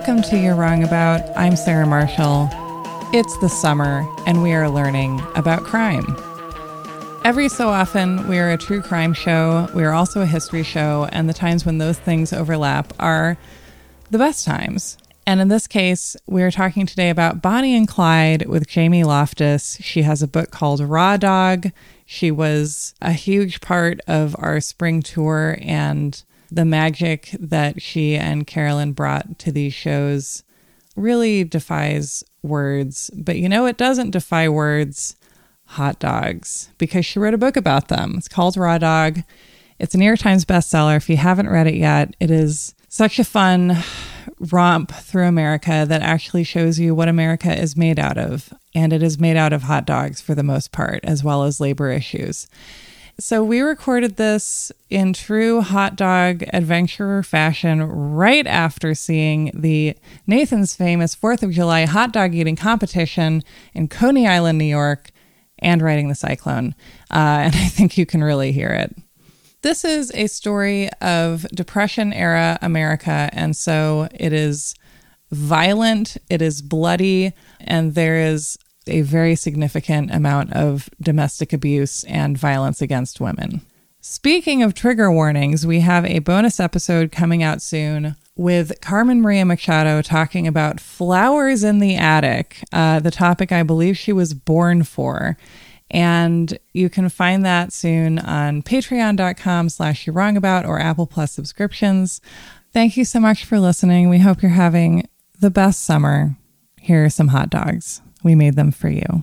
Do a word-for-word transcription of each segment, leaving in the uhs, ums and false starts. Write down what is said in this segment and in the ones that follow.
Welcome to You're Wrong About. I'm Sarah Marshall. It's the summer, and we are learning about crime. Every so often, we are a true crime show. We are also a history show, and the times when those things overlap are the best times. And in this case, we are talking today about Bonnie and Clyde with Jamie Loftus. She has a book called Raw Dog. She was a huge part of our spring tour, and the magic that she and Carolyn brought to these shows really defies words. But you know, it doesn't defy words, hot dogs, because she wrote a book about them. It's called Raw Dog. It's a New York Times bestseller. If you haven't read it yet, it is such a fun romp through America that actually shows you what America is made out of. And it is made out of hot dogs for the most part, as well as labor issues. So we recorded this in true hot dog adventurer fashion right after seeing the Nathan's Famous fourth of July hot dog eating competition in Coney Island, New York, and riding the cyclone. Uh, and I think you can really hear it. This is a story of Depression-era America, and so it is violent, it is bloody, and there is a very significant amount of domestic abuse and violence against women. Speaking of trigger warnings, we have a bonus episode coming out soon with Carmen Maria Machado talking about flowers in the attic, uh, the topic I believe she was born for. And you can find that soon on patreon.com slash you're wrong about or Apple Plus subscriptions. Thank you so much for listening. We hope you're having the best summer. Here are some hot dogs. We made them for you.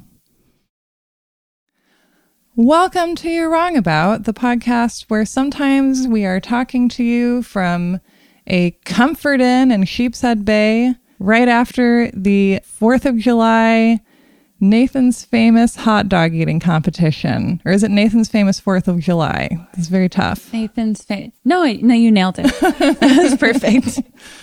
Welcome to You're Wrong About, the podcast where sometimes we are talking to you from a comfort inn in Sheepshead Bay right after the fourth of July Nathan's Famous hot dog eating competition. Or is it Nathan's Famous fourth of July? It's very tough. Nathan's Famous. No, no, you nailed it. That's perfect.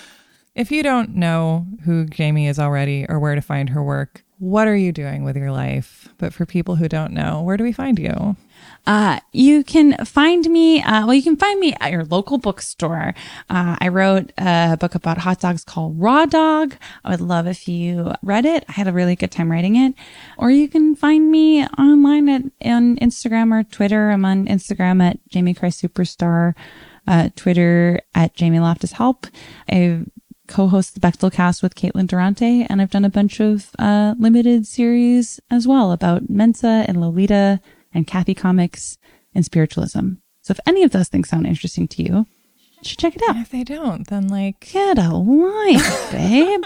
If you don't know who Jamie is already or where to find her work, what are you doing with your life? But for people who don't know, where do we find you? Uh, you can find me, uh, well, you can find me at your local bookstore. Uh, I wrote a book about hot dogs called Raw Dog. I would love if you read it. I had a really good time writing it. Or you can find me online at on Instagram or Twitter. I'm on Instagram at Jamie Christ Superstar, uh, Twitter at Jamie Loftus Help. I co-host the Bechtel Cast with Caitlin Durante, and I've done a bunch of uh, limited series as well about Mensa and Lolita and Kathy Comics and spiritualism. So if any of those things sound interesting to you, you should check it out. And if they don't, then like... Get a life, babe.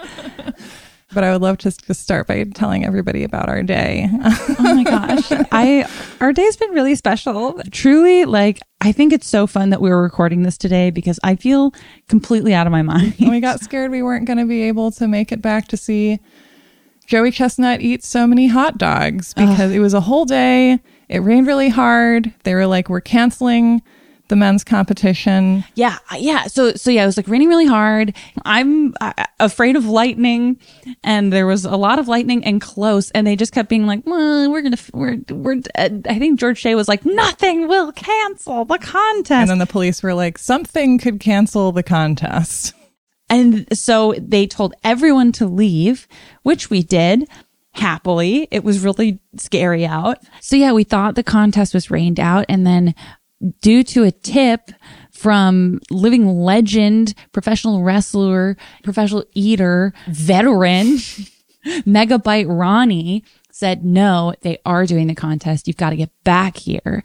But I would love to just start by telling everybody about our day. Oh my gosh. I our day's been really special. Truly, like, I think it's so fun that we were recording this today because I feel completely out of my mind. We got scared we weren't going to be able to make it back to see Joey Chestnut eat so many hot dogs because Ugh. It was a whole day. It rained really hard. They were like, we're canceling the men's competition. Yeah. Yeah. So, so yeah, it was like raining really hard. I'm uh, afraid of lightning, and there was a lot of lightning and close, and they just kept being like, well, we're going to, we're, we're, uh, I think George Shea was like, nothing will cancel the contest. And then the police were like, something could cancel the contest. And so they told everyone to leave, which we did. Happily. It was really scary out. So yeah, we thought the contest was rained out, and then due to a tip from living legend, professional wrestler, professional eater, veteran, Megabyte Ronnie said, no, they are doing the contest. You've got to get back here.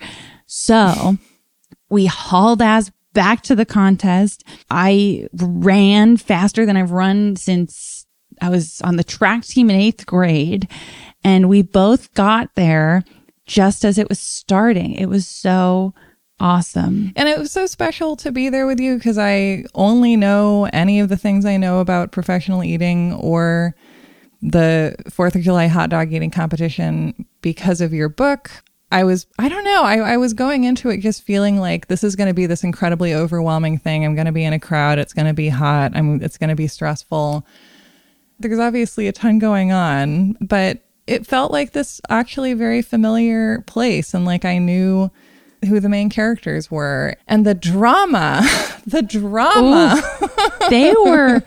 So we hauled ass back to the contest. I ran faster than I've run since I was on the track team in eighth grade. And we both got there just as it was starting. It was so awesome. And it was so special to be there with you because I only know any of the things I know about professional eating or the fourth of July hot dog eating competition because of your book. I was, I don't know, I, I was going into it just feeling like this is going to be this incredibly overwhelming thing. I'm going to be in a crowd. It's going to be hot. I'm, it's going to be stressful. There's obviously a ton going on, but it felt like this actually very familiar place. And like I knew who the main characters were, and the drama, the drama. Ooh, they were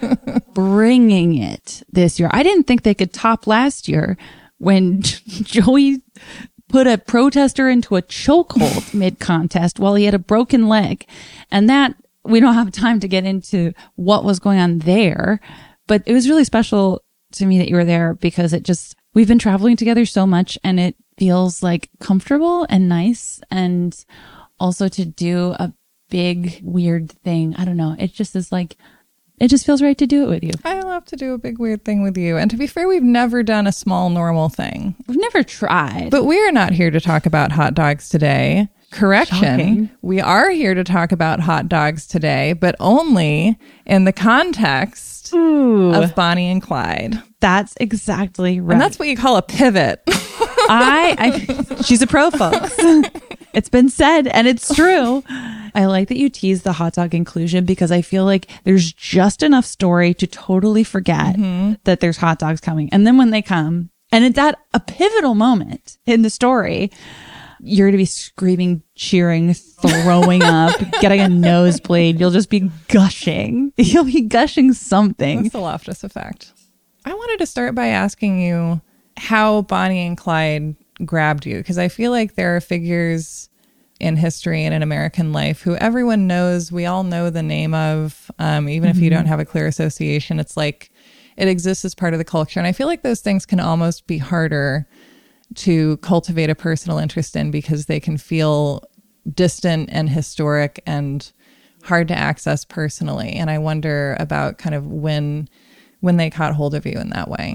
bringing it this year. I didn't think they could top last year when Joey put a protester into a chokehold mid-contest while he had a broken leg. And that, we don't have time to get into what was going on there, but it was really special to me that you were there because it just, we've been traveling together so much and it feels like comfortable and nice. And also to do a big, weird thing. I don't know. It just is like, it just feels right to do it with you. I love to do a big, weird thing with you. And to be fair, we've never done a small, normal thing. We've never tried. But we're not here to talk about hot dogs today. Correction. Shocking. We are here to talk about hot dogs today, but only in the context Ooh. Of Bonnie and Clyde. That's exactly right. And that's what you call a pivot. I, I, she's a pro, folks. It's been said, and it's true. I like that you tease the hot dog inclusion because I feel like there's just enough story to totally forget mm-hmm. that there's hot dogs coming. And then when they come, and it's at a pivotal moment in the story, you're going to be screaming, cheering, throwing up, getting a nosebleed. You'll just be gushing. You'll be gushing something. That's the Loftus effect. I wanted to start by asking you how Bonnie and Clyde grabbed you, because I feel like there are figures in history and in American life who everyone knows, we all know the name of, um, even mm-hmm. if you don't have a clear association, it's like it exists as part of the culture. And I feel like those things can almost be harder to cultivate a personal interest in because they can feel distant and historic and hard to access personally. And I wonder about kind of when when they caught hold of you in that way.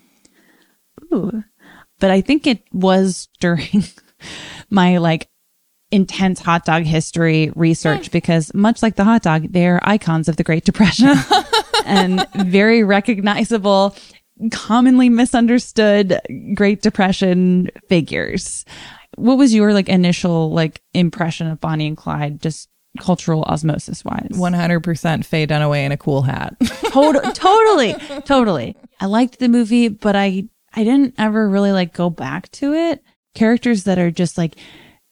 Ooh. But I think it was during my like intense hot dog history research mm. because much like the hot dog, they're icons of the Great Depression and very recognizable, commonly misunderstood Great Depression figures. What was your like initial like impression of Bonnie and Clyde, just cultural osmosis wise? one hundred percent Faye Dunaway in a cool hat. Tot- totally, totally. I liked the movie, but I I didn't ever really like go back to it. Characters that are just like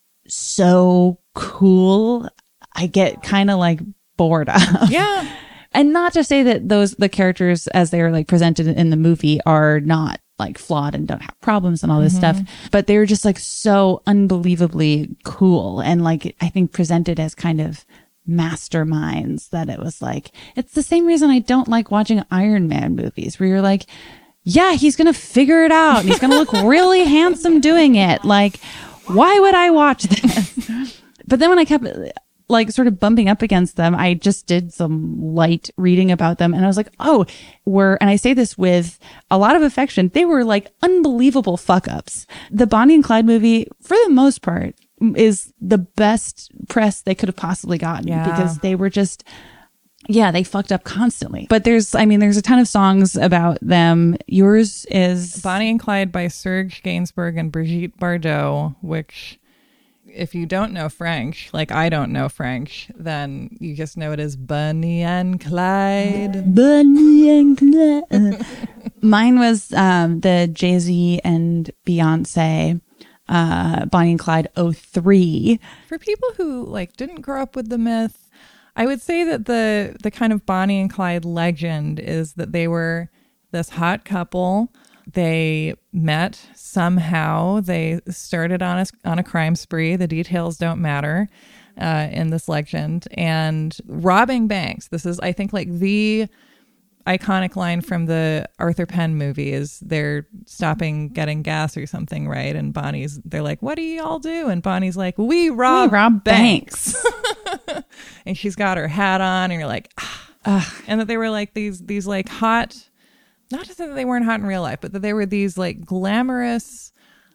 so cool, I get kind of like bored of. Yeah. And not to say that those, the characters as they're like presented in the movie are not like flawed and don't have problems and all this mm-hmm. stuff, but they were just like so unbelievably cool. And like, I think presented as kind of masterminds that it was like, it's the same reason I don't like watching Iron Man movies where you're like, yeah, he's going to figure it out. And he's going to look really handsome doing it. Like, why would I watch this? But then when I kept like sort of bumping up against them, I just did some light reading about them. And I was like, oh, we're, and I say this with a lot of affection, they were like unbelievable fuck ups. The Bonnie and Clyde movie, for the most part, is the best press they could have possibly gotten yeah. because they were just, yeah, they fucked up constantly. But there's, I mean, there's a ton of songs about them. Yours is Bonnie and Clyde by Serge Gainsbourg and Brigitte Bardot, which, if you don't know French, like I don't know French, then you just know it as Bonnie and Clyde. Bonnie and Clyde. Mine was um, the Jay-Z and Beyonce, uh, Bonnie and Clyde oh three. For people who like didn't grow up with the myth, I would say that the the kind of Bonnie and Clyde legend is that they were this hot couple. They met somehow. They started on a, on a crime spree. The details don't matter uh, in this legend. And robbing banks. This is, I think, like the iconic line from the Arthur Penn movie is they're stopping getting gas or something, right? And Bonnie's, they're like, what do you all do? And Bonnie's like, we rob, we rob banks. banks. And she's got her hat on and you're like, ah. Ugh. And that they were like these, these like hot, not to say that they weren't hot in real life, but that they were these like glamorous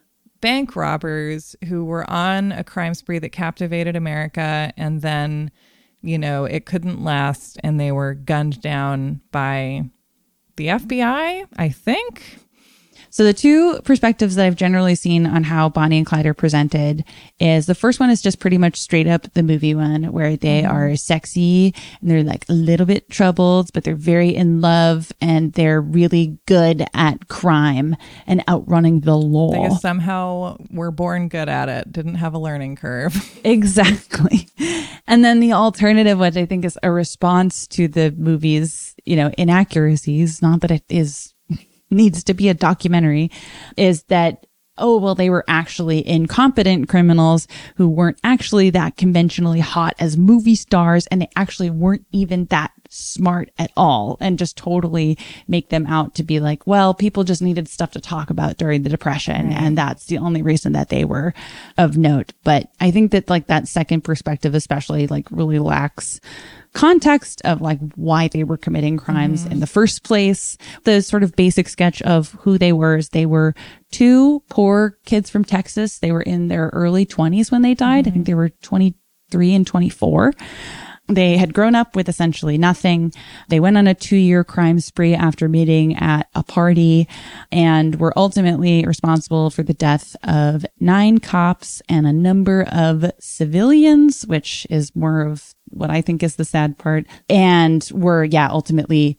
bank robbers who were on a crime spree that captivated America. And then, you know, it couldn't last and they were gunned down by the F B I, I think. So the two perspectives that I've generally seen on how Bonnie and Clyde are presented is the first one is just pretty much straight up the movie one where they mm-hmm. are sexy and they're like a little bit troubled, but they're very in love and they're really good at crime and outrunning the law. I guess somehow we're born good at it. Didn't have a learning curve. Exactly. And then the alternative, which I think is a response to the movie's, you know, inaccuracies, not that it is needs to be a documentary, is that, oh, well, they were actually incompetent criminals who weren't actually that conventionally hot as movie stars, and they actually weren't even that smart at all, and just totally make them out to be like, well, people just needed stuff to talk about during the Depression, right. and that's the only reason that they were of note. But I think that like that second perspective especially like really lacks context of like why they were committing crimes mm. in the first place. The sort of basic sketch of who they were is they were two poor kids from Texas. They were in their early twenties when they died. Mm. I think they were twenty-three and twenty-four. They had grown up with essentially nothing. They went on a two-year crime spree after meeting at a party and were ultimately responsible for the death of nine cops and a number of civilians, which is more of what I think is the sad part, and were, yeah, ultimately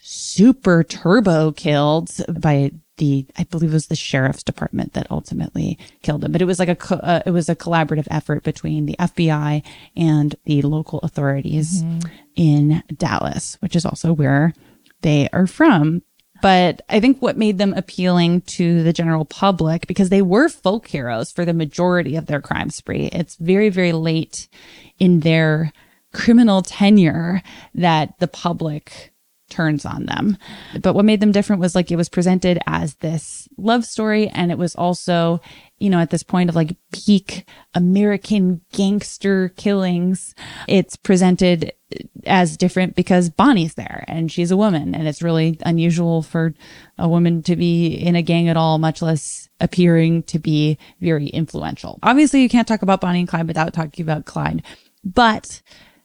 super turbo killed by the, I believe it was the sheriff's department that ultimately killed them. But it was like a, co- uh, it was a collaborative effort between the F B I and the local authorities mm-hmm. in Dallas, which is also where they are from. But I think what made them appealing to the general public, because they were folk heroes for the majority of their crime spree. It's very, very late in their criminal tenure that the public turns on them. But what made them different was like it was presented as this love story, and it was also, you know, at this point of like peak American gangster killings, it's presented as different because Bonnie's there and she's a woman, and it's really unusual for a woman to be in a gang at all, much less appearing to be very influential. Obviously, you can't talk about Bonnie and Clyde without talking about Clyde, but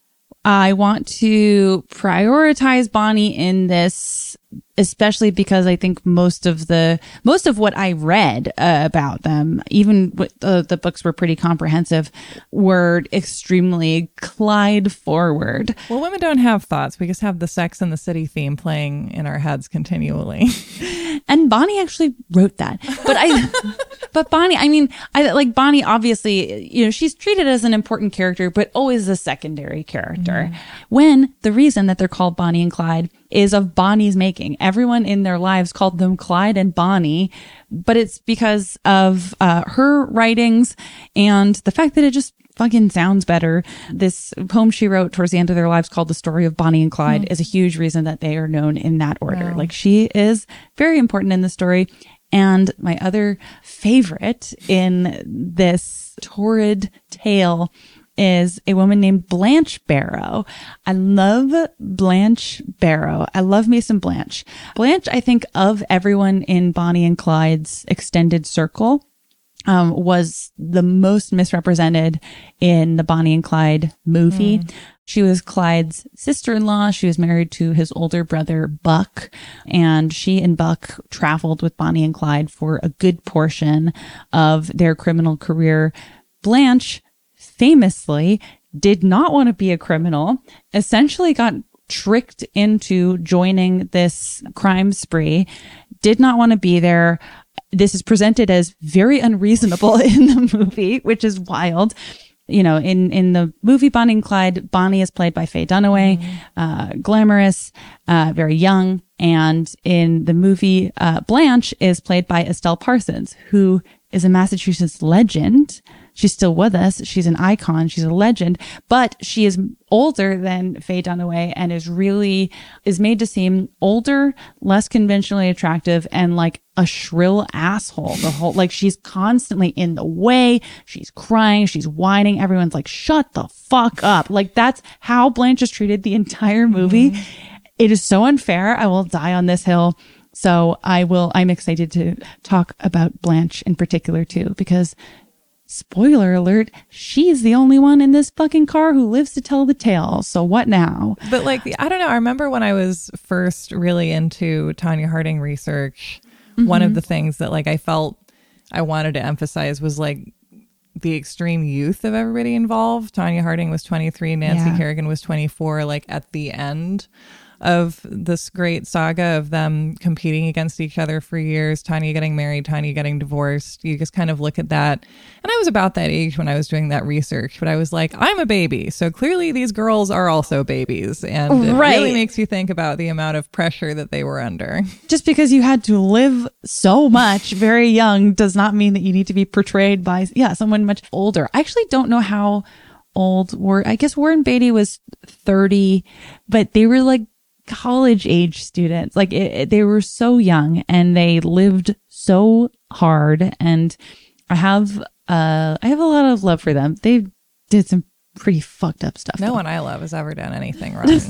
I want to prioritize Bonnie in this, especially because I think most of the, most of what I read uh, about them, even with the, the books were pretty comprehensive, were extremely Clyde forward. Well, women don't have thoughts. We just have the Sex and the City theme playing in our heads continually. And Bonnie actually wrote that. But I, but Bonnie, I mean, I like Bonnie, obviously, you know, she's treated as an important character, but always a secondary character. Mm-hmm. When the reason that they're called Bonnie and Clyde is of Bonnie's making. Everyone in their lives called them Clyde and Bonnie, but it's because of uh, her writings and the fact that it just fucking sounds better. This poem she wrote towards the end of their lives called The Story of Bonnie and Clyde mm. is a huge reason that they are known in that order. Wow. Like she is very important in the story. And my other favorite in this torrid tale is a woman named Blanche Barrow. I love Blanche Barrow. I love Mason Blanche. Blanche, I think of everyone in Bonnie and Clyde's extended circle, um, was the most misrepresented in the Bonnie and Clyde movie. Mm. She was Clyde's sister-in-law. She was married to his older brother, Buck, and she and Buck traveled with Bonnie and Clyde for a good portion of their criminal career. Blanche famously did not want to be a criminal, essentially got tricked into joining this crime spree, did not want to be there. This is presented as very unreasonable in the movie, which is wild. You know, in, in the movie Bonnie and Clyde, Bonnie is played by Faye Dunaway, mm-hmm. uh, glamorous, uh, very young. And in the movie, uh, Blanche is played by Estelle Parsons, who is a Massachusetts legend. She's still with us. She's an icon. She's a legend, but she is older than Faye Dunaway and is really, is made to seem older, less conventionally attractive, and like a shrill asshole. The whole, like she's constantly in the way. She's crying. She's whining. Everyone's like, shut the fuck up. Like that's how Blanche is treated the entire movie. Mm-hmm. It is so unfair. I will die on this hill. So I will, I'm excited to talk about Blanche in particular too, because spoiler alert, she's the only one in this fucking car who lives to tell the tale. So what now? But like, I don't know. I remember when I was first really into Tonya Harding research, mm-hmm. one of the things that like I felt I wanted to emphasize was like the extreme youth of everybody involved. Tonya Harding was twenty-three, Nancy yeah. Kerrigan was twenty-four, like at the end of this great saga of them competing against each other for years, Tonya getting married, Tonya getting divorced. You just kind of look at that. And I was about that age when I was doing that research, but I was like, I'm a baby. So clearly these girls are also babies. And it right. really makes you think about the amount of pressure that they were under. Just because you had to live so much very young does not mean that you need to be portrayed by, yeah, someone much older. I actually don't know how old War, I guess Warren Beatty was thirty, but they were like college age students. Like it, it, they were so young and they lived so hard. And I have, uh, I have a lot of love for them. They did some pretty fucked up stuff. No though. one I love has ever done anything wrong.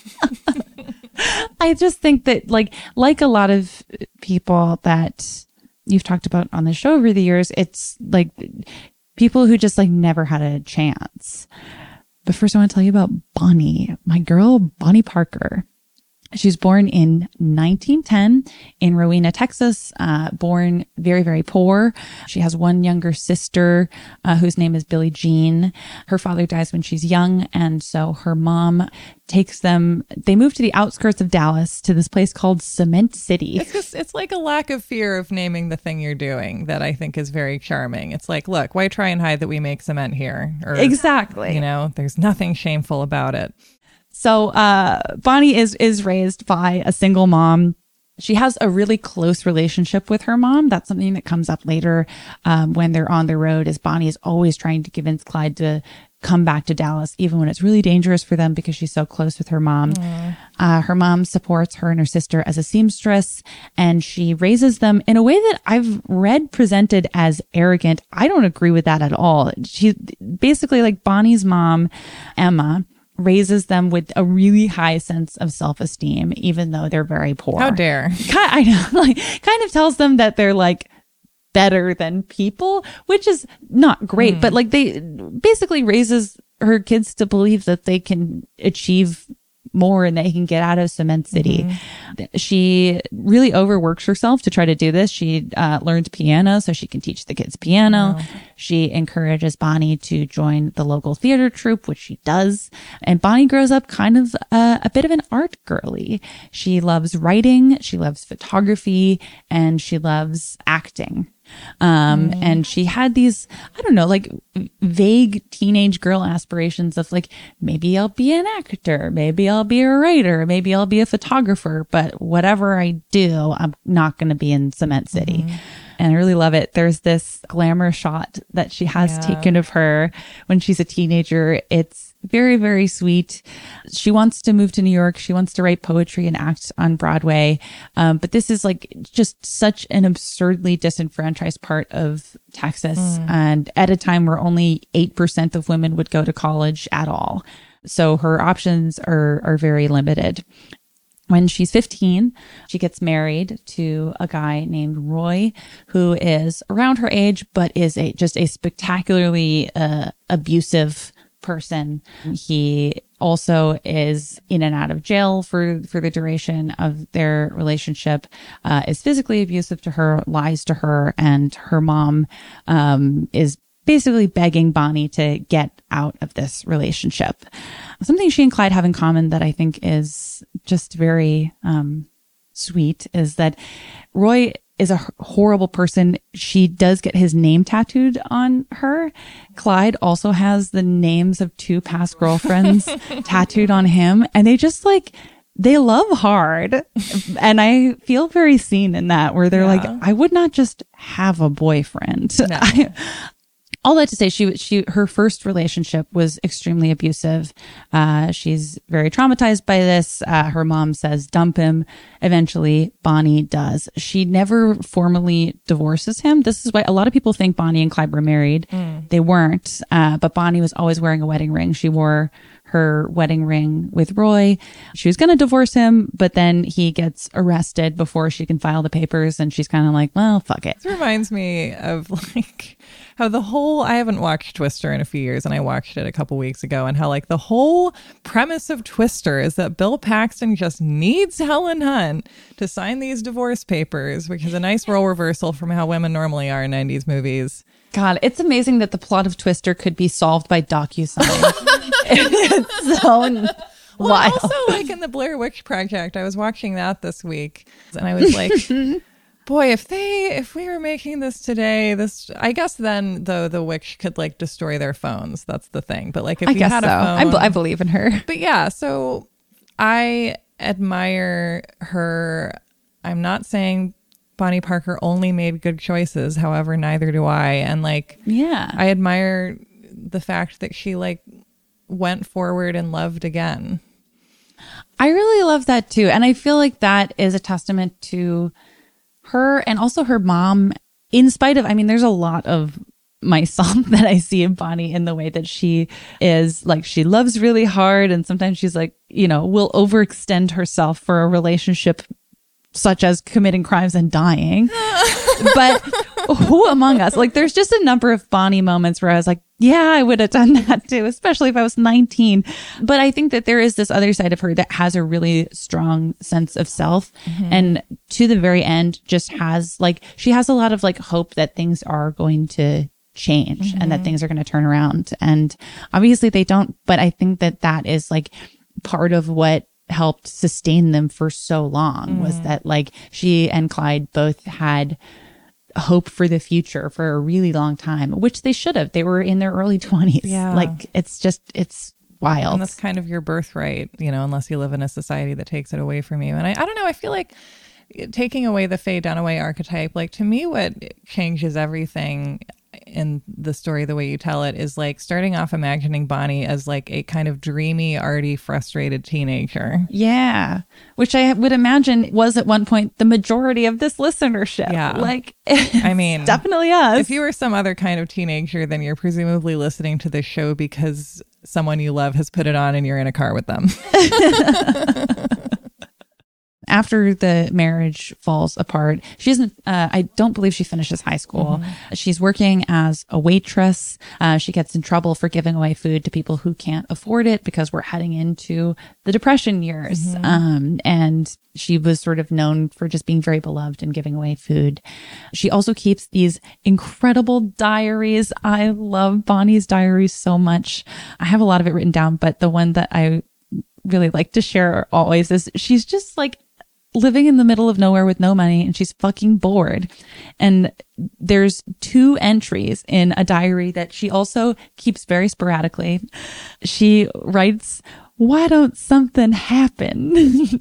I just think that like, like a lot of people that you've talked about on the show over the years, it's like people who just like never had a chance. But first I want to tell you about Bonnie, my girl, Bonnie Parker. She was born in nineteen ten in Rowena, Texas, uh, born very, very poor. She has one younger sister uh, whose name is Billie Jean. Her father dies when she's young. And so her mom takes them, they move to the outskirts of Dallas to this place called Cement City. It's just, it's like a lack of fear of naming the thing you're doing that I think is very charming. It's like, look, why try and hide that we make cement here? Or, exactly. You know, there's nothing shameful about it. So uh, Bonnie is is raised by a single mom. She has a really close relationship with her mom. That's something that comes up later um, when they're on the road, is Bonnie is always trying to convince Clyde to come back to Dallas, even when it's really dangerous for them because she's so close with her mom. Uh, her mom supports her and her sister as a seamstress, and she raises them in a way that I've read presented as arrogant. I don't agree with that at all. She basically, like Bonnie's mom, Emma, raises them with a really high sense of self-esteem, even though they're very poor. How dare. I know, like, kind of tells them that they're like better than people, which is not great, mm. but like they basically raises her kids to believe that they can achieve more and they can get out of Cement City. Mm-hmm. She really overworks herself to try to do this. She uh, learned piano so she can teach the kids piano. Wow. She encourages Bonnie to join the local theater troupe, which she does. And Bonnie grows up kind of uh, a bit of an art girly. She loves writing, she loves photography, and she loves acting. Um, mm. and she had these, I don't know, like vague teenage girl aspirations of like, maybe I'll be an actor, maybe I'll be a writer, maybe I'll be a photographer, but whatever I do, I'm not going to be in Cement City. Mm. And I really love it. There's this glamour shot that she has yeah. taken of her when she's a teenager. It's very, very sweet. She wants to move to New York. She wants to write poetry and act on Broadway. Um, but this is like just such an absurdly disenfranchised part of Texas. Mm. And at a time where only eight percent of women would go to college at all. So her options are, are very limited. When she's fifteen, she gets married to a guy named Roy, who is around her age, but is a just a spectacularly uh, abusive person. He also is in and out of jail for, for the duration of their relationship, uh, is physically abusive to her, lies to her, and her mom um, is basically begging Bonnie to get out of this relationship. Something she and Clyde have in common that I think is just very um, sweet is that Roy is a horrible person. She does get his name tattooed on her. Clyde also has the names of two past girlfriends tattooed on him. And they just like, they love hard. And I feel very seen in that, where they're yeah. like, I would not just have a boyfriend. No. I, all that to say, she, she, her first relationship was extremely abusive. Uh, she's very traumatized by this. Uh, her mom says, dump him. Eventually, Bonnie does. She never formally divorces him. This is why a lot of people think Bonnie and Clyde were married. Mm. They weren't. Uh, but Bonnie was always wearing a wedding ring. She wore her wedding ring with Roy. She was going to divorce him, but then he gets arrested before she can file the papers. And she's kind of like, well, fuck it. This reminds me of like how the whole, I haven't watched Twister in a few years and I watched it a couple weeks ago, and how like the whole premise of Twister is that Bill Paxton just needs Helen Hunt to sign these divorce papers, which is a nice role reversal from how women normally are in nineties movies. God, it's amazing that the plot of Twister could be solved by DocuSign. It's so n- well, wild. Also, like in the Blair Witch Project, I was watching that this week, and I was like, boy, if they, if we were making this today, this, I guess then though the witch could like destroy their phones. That's the thing. But like if I you guess had so. a phone, I, b- I believe in her. But yeah, so I admire her. I'm not saying Bonnie Parker only made good choices. However, neither do I. And like, Yeah. I admire the fact that she like went forward and loved again. I really love that too. And I feel like that is a testament to her and also her mom, in spite of, I mean, there's a lot of myself that I see in Bonnie in the way that she is like, she loves really hard. And sometimes she's like, you know, will overextend herself for a relationship such as committing crimes and dying. But who among us, like there's just a number of Bonnie moments where I was like, yeah, I would have done that too, especially if I was nineteen. But I think that there is this other side of her that has a really strong sense of self. Mm-hmm. And to the very end, just has like, she has a lot of like hope that things are going to change mm-hmm. and that things are going to turn around. And obviously they don't, but I think that that is like part of what helped sustain them for so long mm. was that like she and Clyde both had hope for the future for a really long time, which they should have. They were in their early twenties. Yeah. Like it's just, it's wild. And that's kind of your birthright, you know, unless you live in a society that takes it away from you. And I, I don't know, I feel like taking away the Faye Dunaway archetype, like to me, what changes everything in the story, the way you tell it, is like starting off imagining Bonnie as like a kind of dreamy, arty, frustrated teenager. Yeah. Which I would imagine was at one point the majority of this listenership. Yeah. Like, I mean, definitely us. If you were some other kind of teenager, then you're presumably listening to this show because someone you love has put it on and you're in a car with them. After the marriage falls apart, she doesn't, uh, I don't believe she finishes high school. Mm-hmm. She's working as a waitress. Uh, she gets in trouble for giving away food to people who can't afford it because we're heading into the Depression years. Mm-hmm. Um, and she was sort of known for just being very beloved and giving away food. She also keeps these incredible diaries. I love Bonnie's diaries so much. I have a lot of it written down, but the one that I really like to share always is she's just like living in the middle of nowhere with no money and she's fucking bored. And there's two entries in a diary that she also keeps very sporadically. She writes, "Why don't something happen?"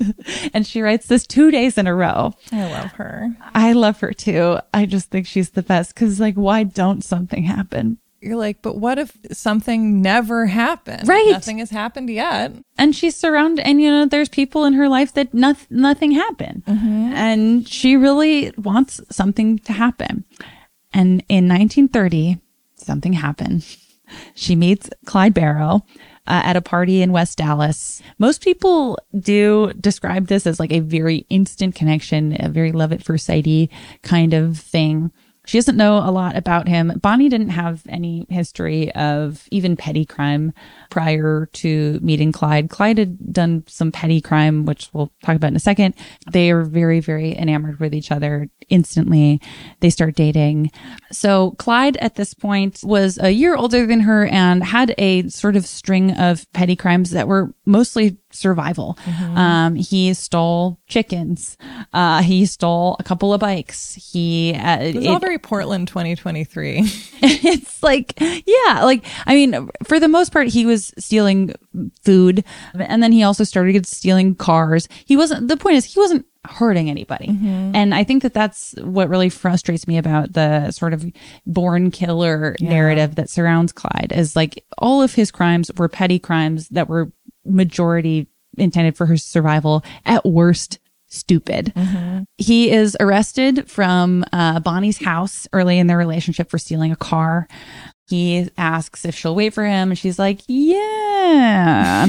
And she writes this two days in a row. I love her. I love her too. I just think she's the best because like, why don't something happen? You're like, but what if something never happened? Right. Nothing has happened yet. And she's surrounded, and you know, there's people in her life that not, nothing happened. Mm-hmm. And she really wants something to happen. And in nineteen thirty, something happened. She meets Clyde Barrow uh, at a party in West Dallas. Most people do describe this as like a very instant connection, a very love at first sight-y kind of thing. She doesn't know a lot about him. Bonnie didn't have any history of even petty crime prior to meeting Clyde. Clyde had done some petty crime, which we'll talk about in a second. They are very, very enamored with each other instantly. They start dating. So Clyde at this point was a year older than her and had a sort of string of petty crimes that were mostly survival. Mm-hmm. Um, he stole chickens. Uh, he stole a couple of bikes. He, uh, it was all very Portland twenty twenty-three. It's like, yeah, like, I mean, for the most part, he was stealing food. And then he also started stealing cars. He wasn't, the point is, he wasn't hurting anybody. Mm-hmm. And I think that that's what really frustrates me about the sort of born killer yeah. narrative that surrounds Clyde, is like all of his crimes were petty crimes that were majority intended for her survival, at worst stupid. Mm-hmm. He is arrested from uh, Bonnie's house early in their relationship for stealing a car. He asks if she'll wait for him, and she's like, yeah. yeah.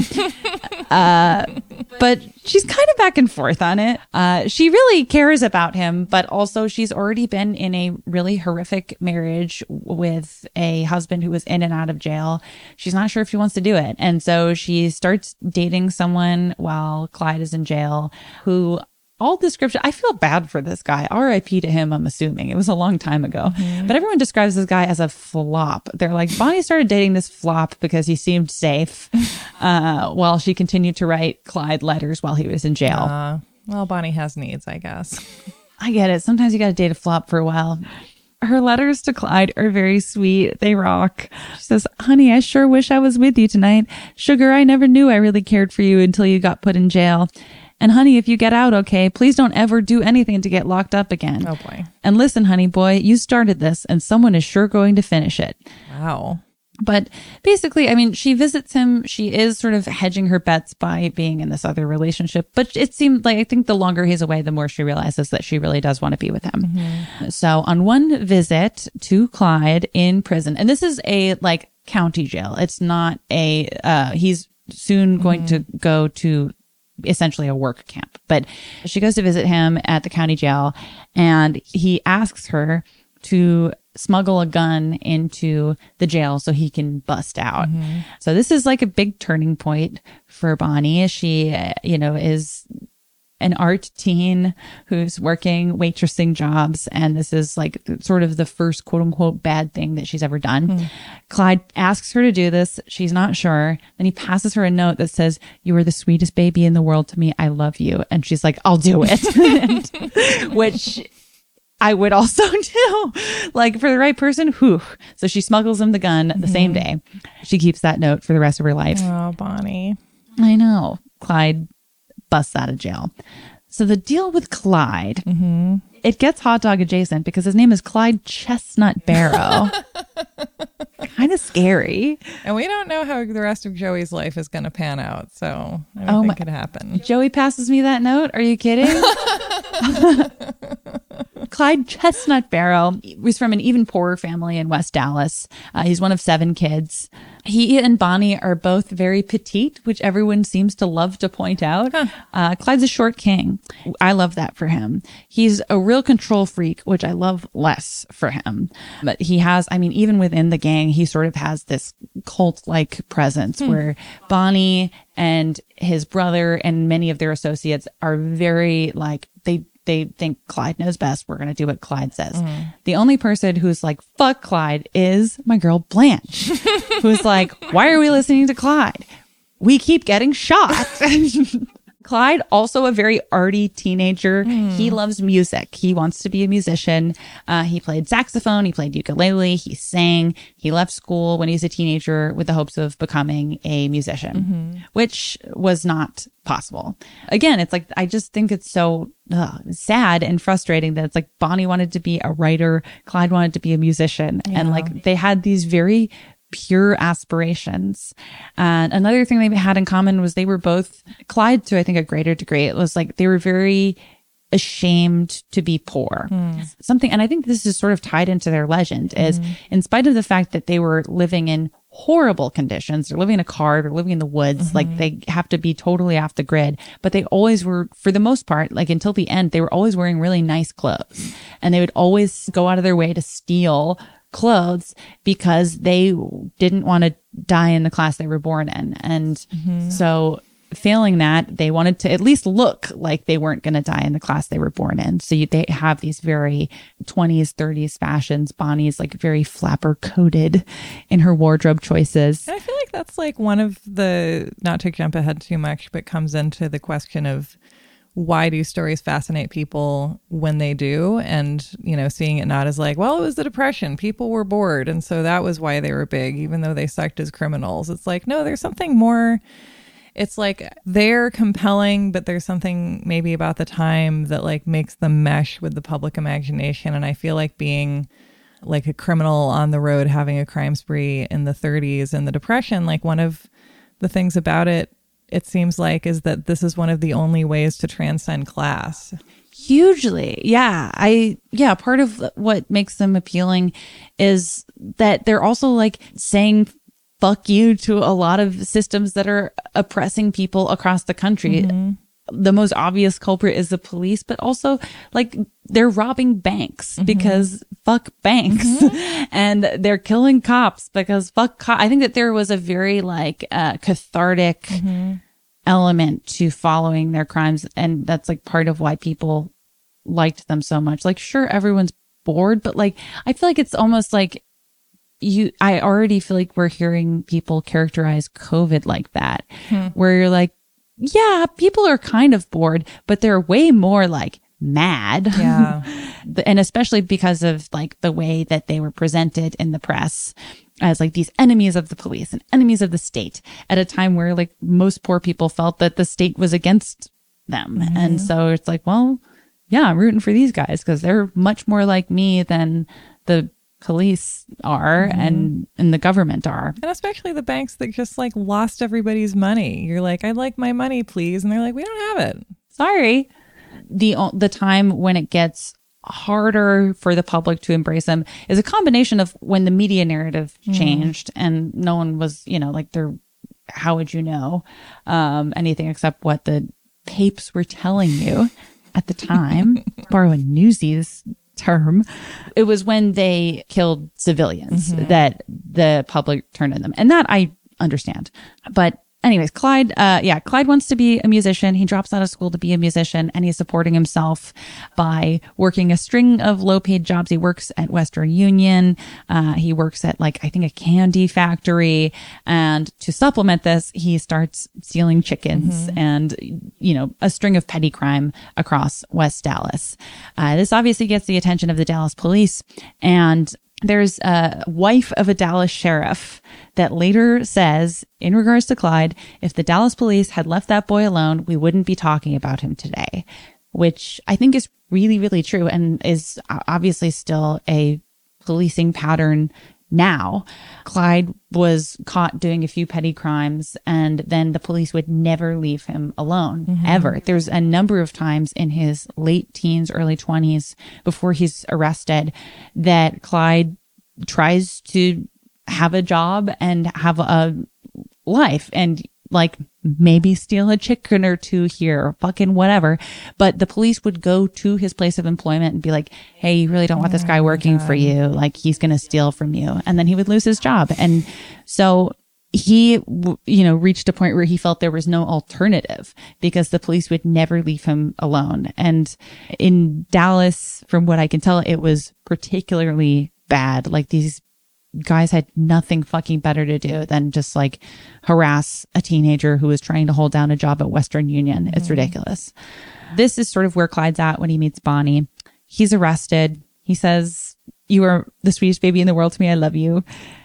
uh, but she's kind of back and forth on it. Uh, she really cares about him, but also she's already been in a really horrific marriage with a husband who was in and out of jail. She's not sure if she wants to do it. And so she starts dating someone while Clyde is in jail who... all description, I feel bad for this guy. R I P to him, I'm assuming. It was a long time ago. Mm-hmm. But everyone describes this guy as a flop. They're like, Bonnie started dating this flop because he seemed safe uh, while she continued to write Clyde letters while he was in jail. Uh, well, Bonnie has needs, I guess. I get it. Sometimes you got to date a flop for a while. Her letters to Clyde are very sweet. They rock. She says, honey, I sure wish I was with you tonight. Sugar, I never knew I really cared for you until you got put in jail. And honey, if you get out okay, please don't ever do anything to get locked up again. Oh boy. And listen, honey boy, you started this and someone is sure going to finish it. Wow. But basically, I mean, she visits him. She is sort of hedging her bets by being in this other relationship. But it seemed like, I think the longer he's away, the more she realizes that she really does want to be with him. Mm-hmm. So on one visit to Clyde in prison, and this is a like county jail. It's not a, uh, he's soon going mm-hmm. to go to essentially a work camp, but she goes to visit him at the county jail and he asks her to smuggle a gun into the jail so he can bust out. Mm-hmm. So this is like a big turning point for Bonnie. She, you know, is an art teen who's working waitressing jobs. And this is like sort of the first quote unquote bad thing that she's ever done. Mm. Clyde asks her to do this. She's not sure. Then he passes her a note that says, you are the sweetest baby in the world to me. I love you. And she's like, I'll do it. Which I would also do. Like for the right person, whew. So she smuggles him the gun mm-hmm. the same day. She keeps that note for the rest of her life. Oh, Bonnie. I know. Clyde busts out of jail. So the deal with Clyde, mm-hmm. it gets hot dog adjacent because his name is Clyde Chestnut Barrow. Kind of scary. And we don't know how the rest of Joey's life is going to pan out. So anything oh my, could happen. Joey passes me that note. Are you kidding? Clyde Chestnut Barrow was from an even poorer family in West Dallas. Uh, he's one of seven kids. He and Bonnie are both very petite, which everyone seems to love to point out. Huh. Uh, Clyde's a short king. I love that for him. He's a real control freak, which I love less for him. But he has, I mean, even within the gang, he sort of has this cult-like presence hmm. where Bonnie and his brother and many of their associates are very like, they They think Clyde knows best. We're going to do what Clyde says. Mm-hmm. The only person who's like, fuck Clyde is my girl Blanche, who's like, why are we listening to Clyde? We keep getting shot. Clyde, also a very arty teenager. Mm. He loves music. He wants to be a musician. Uh, he played saxophone. He played ukulele. He sang. He left school when he was a teenager with the hopes of becoming a musician, mm-hmm. which was not possible. Again, it's like, I just think it's so ugh, sad and frustrating that it's like Bonnie wanted to be a writer. Clyde wanted to be a musician. Yeah. And like they had these very pure aspirations. And another thing they had in common was they were both, Clyde to I think a greater degree, it was like they were very ashamed to be poor. Mm. Something, and I think this is sort of tied into their legend, is mm. in spite of the fact that they were living in horrible conditions, they're living in a car, they're living in the woods, mm-hmm. like they have to be totally off the grid, but they always were, for the most part, like until the end, they were always wearing really nice clothes. And they would always go out of their way to steal clothes because they didn't want to die in the class they were born in. And mm-hmm. so failing that, they wanted to at least look like they weren't going to die in the class they were born in. So you, they have these very twenties, thirties fashions. Bonnie's like very flapper coated in her wardrobe choices. And I feel like that's like one of the, not to jump ahead too much, but comes into the question of why do stories fascinate people when they do? And, you know, seeing it not as like, well, it was the Depression. People were bored. And so that was why they were big, even though they sucked as criminals. It's like, no, there's something more. It's like they're compelling, but there's something maybe about the time that like makes them mesh with the public imagination. And I feel like being like a criminal on the road, having a crime spree in the thirties and the Depression, like one of the things about it, it seems like, is that this is one of the only ways to transcend class. Hugely. Yeah. I, yeah. Part of what makes them appealing is that they're also like saying fuck you to a lot of systems that are oppressing people across the country. Mm-hmm. The most obvious culprit is the police, but also like they're robbing banks mm-hmm. because fuck banks mm-hmm. and they're killing cops because fuck co- I think that there was a very like uh, cathartic mm-hmm. element to following their crimes. And that's like part of why people liked them so much. Like, sure, everyone's bored, but like, I feel like it's almost like you, I already feel like we're hearing people characterize COVID like that, hmm. where you're like, yeah, people are kind of bored, but they're way more like mad. Yeah. And especially because of like the way that they were presented in the press as like these enemies of the police and enemies of the state at a time where like most poor people felt that the state was against them. Mm-hmm. And so it's like, well, yeah, I'm rooting for these guys because they're much more like me than the police are mm-hmm. and and the government are. And especially the banks that just like lost everybody's money. You're like, I'd like my money, please. And they're like, we don't have it. Sorry. The the time when it gets harder for the public to embrace them is a combination of when the media narrative mm. changed and no one was, you know, like they're, how would you know um, anything except what the papes were telling you at the time, borrow a Newsies term. It was when they killed civilians mm-hmm. that the public turned on them. And that I understand. But anyways, Clyde, uh, yeah, Clyde wants to be a musician. He drops out of school to be a musician and he's supporting himself by working a string of low paid jobs. He works at Western Union. Uh, he works at like, I think a candy factory. And to supplement this, he starts stealing chickens mm-hmm. and, you know, a string of petty crime across West Dallas. Uh, this obviously gets the attention of the Dallas police, and there's a wife of a Dallas sheriff that later says, in regards to Clyde, if the Dallas police had left that boy alone, we wouldn't be talking about him today, which I think is really, really true and is obviously still a policing pattern now. Clyde was caught doing a few petty crimes and then the police would never leave him alone, mm-hmm. ever. There's a number of times in his late teens, early twenties, before he's arrested, that Clyde tries to have a job and have a life and like maybe steal a chicken or two here, fucking whatever. But the police would go to his place of employment and be like, hey, you really don't want this guy working for you. Like he's going to steal from you. And then he would lose his job. And so he, you know, reached a point where he felt there was no alternative because the police would never leave him alone. And in Dallas, from what I can tell, it was particularly bad. Like these guys had nothing fucking better to do than just like harass a teenager who was trying to hold down a job at Western Union. Mm-hmm. It's ridiculous. This is sort of where Clyde's at when he meets Bonnie. He's arrested. He says, you are the sweetest baby in the world to me. I love you.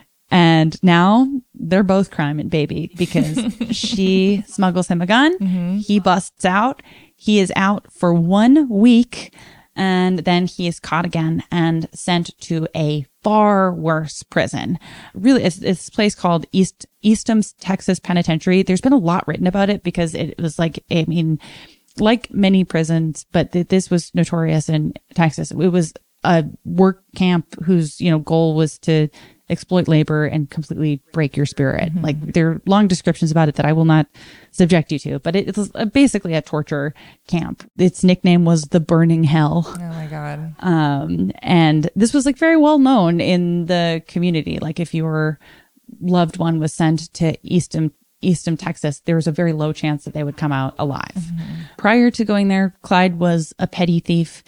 And now they're both crime and baby because she smuggles him a gun. Mm-hmm. He busts out. He is out for one week. And then he is caught again and sent to a far worse prison. Really, it's, it's this place called East Eastham, Texas Penitentiary. There's been a lot written about it because it was like, I mean, like many prisons, but th- this was notorious in Texas. It was a work camp whose, you know, goal was to exploit labor and completely break your spirit. Mm-hmm. Like there are long descriptions about it that I will not subject you to, but it, it's basically a torture camp. Its nickname was the Burning Hell. Oh my God. Um, and this was like very well known in the community. Like if your loved one was sent to Eastham, Eastham, Texas, there was a very low chance that they would come out alive. Mm-hmm. Prior to going there, Clyde was a petty thief.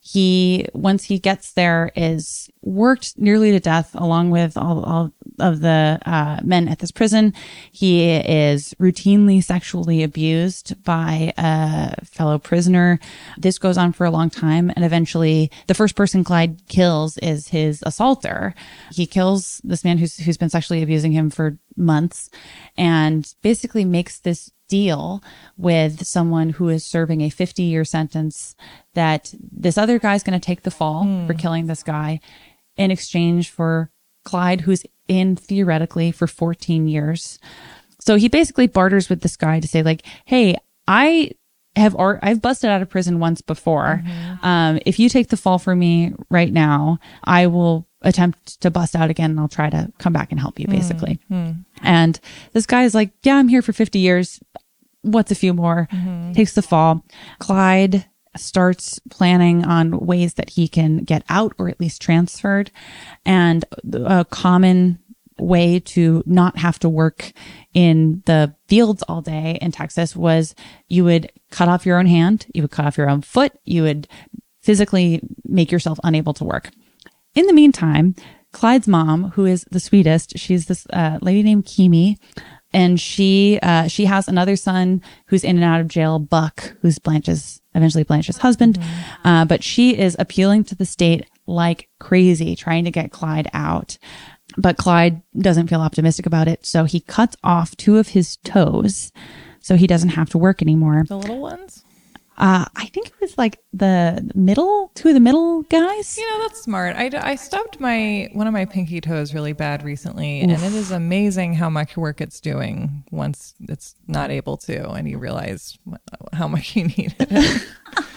He, once he gets there, is worked nearly to death along with all, all of the uh, men at this prison. He is routinely sexually abused by a fellow prisoner. This goes on for a long time. And eventually the first person Clyde kills is his assaulter. He kills this man who's, who's been sexually abusing him for months and basically makes this deal with someone who is serving a fifty year sentence that this other guy's going to take the fall mm. for killing this guy in exchange for Clyde, who's in theoretically for fourteen years. So he basically barters with this guy to say like, hey, I have, or I've busted out of prison once before. Mm-hmm. Um, if you take the fall for me right now, I will attempt to bust out again and I'll try to come back and help you, basically. Mm-hmm. And this guy is like, yeah, I'm here for fifty years. What's a few more? Mm-hmm. Takes the fall. Clyde starts planning on ways that he can get out or at least transferred. And a common way to not have to work in the fields all day in Texas was you would cut off your own hand, you would cut off your own foot, you would physically make yourself unable to work. In the meantime, Clyde's mom, who is the sweetest, she's this uh, lady named Kimi, and she uh, she has another son who's in and out of jail, Buck, who's Blanche's eventually Blanche's husband. Mm-hmm. Uh, but she is appealing to the state like crazy, trying to get Clyde out. But Clyde doesn't feel optimistic about it, so he cuts off two of his toes so he doesn't have to work anymore. The little ones? Uh, I think it was like the middle, two of the middle guys. You know, that's smart. I, I stubbed my one of my pinky toes really bad recently, Oof. and it is amazing how much work it's doing once it's not able to, and you realize how much you need it.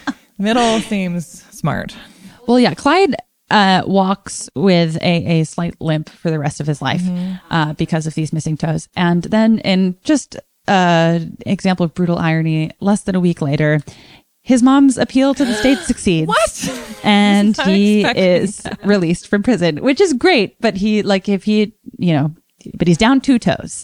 Middle seems smart. Well, yeah, Clyde uh, walks with a, a slight limp for the rest of his life mm-hmm. uh, because of these missing toes. And then in just uh example of brutal irony, less than a week later, his mom's appeal to the state succeeds. What? And he is that. released from prison, which is great. But he, like, if he, you know, but he's down two toes.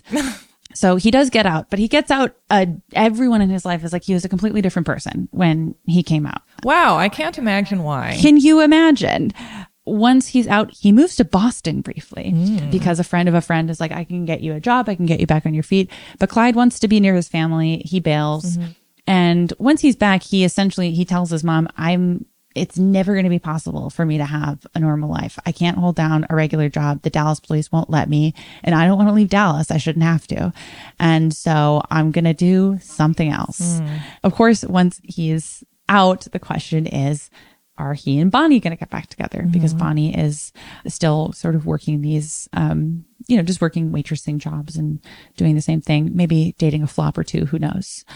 So he does get out, but he gets out. Uh, everyone in his life is like, he was a completely different person when he came out. Wow. I can't imagine why. Can you imagine? Once he's out, he moves to Boston briefly mm. because a friend of a friend is like, I can get you a job. I can get you back on your feet. But Clyde wants to be near his family. He bails. Mm-hmm. And once he's back, he essentially, he tells his mom, I'm, it's never going to be possible for me to have a normal life. I can't hold down a regular job. The Dallas police won't let me. And I don't want to leave Dallas. I shouldn't have to. And so I'm going to do something else. Mm. Of course, once he's out, the question is, are he and Bonnie going to get back together? Mm-hmm. Because Bonnie is still sort of working these, um, you know, just working waitressing jobs and doing the same thing, maybe dating a flop or two, who knows?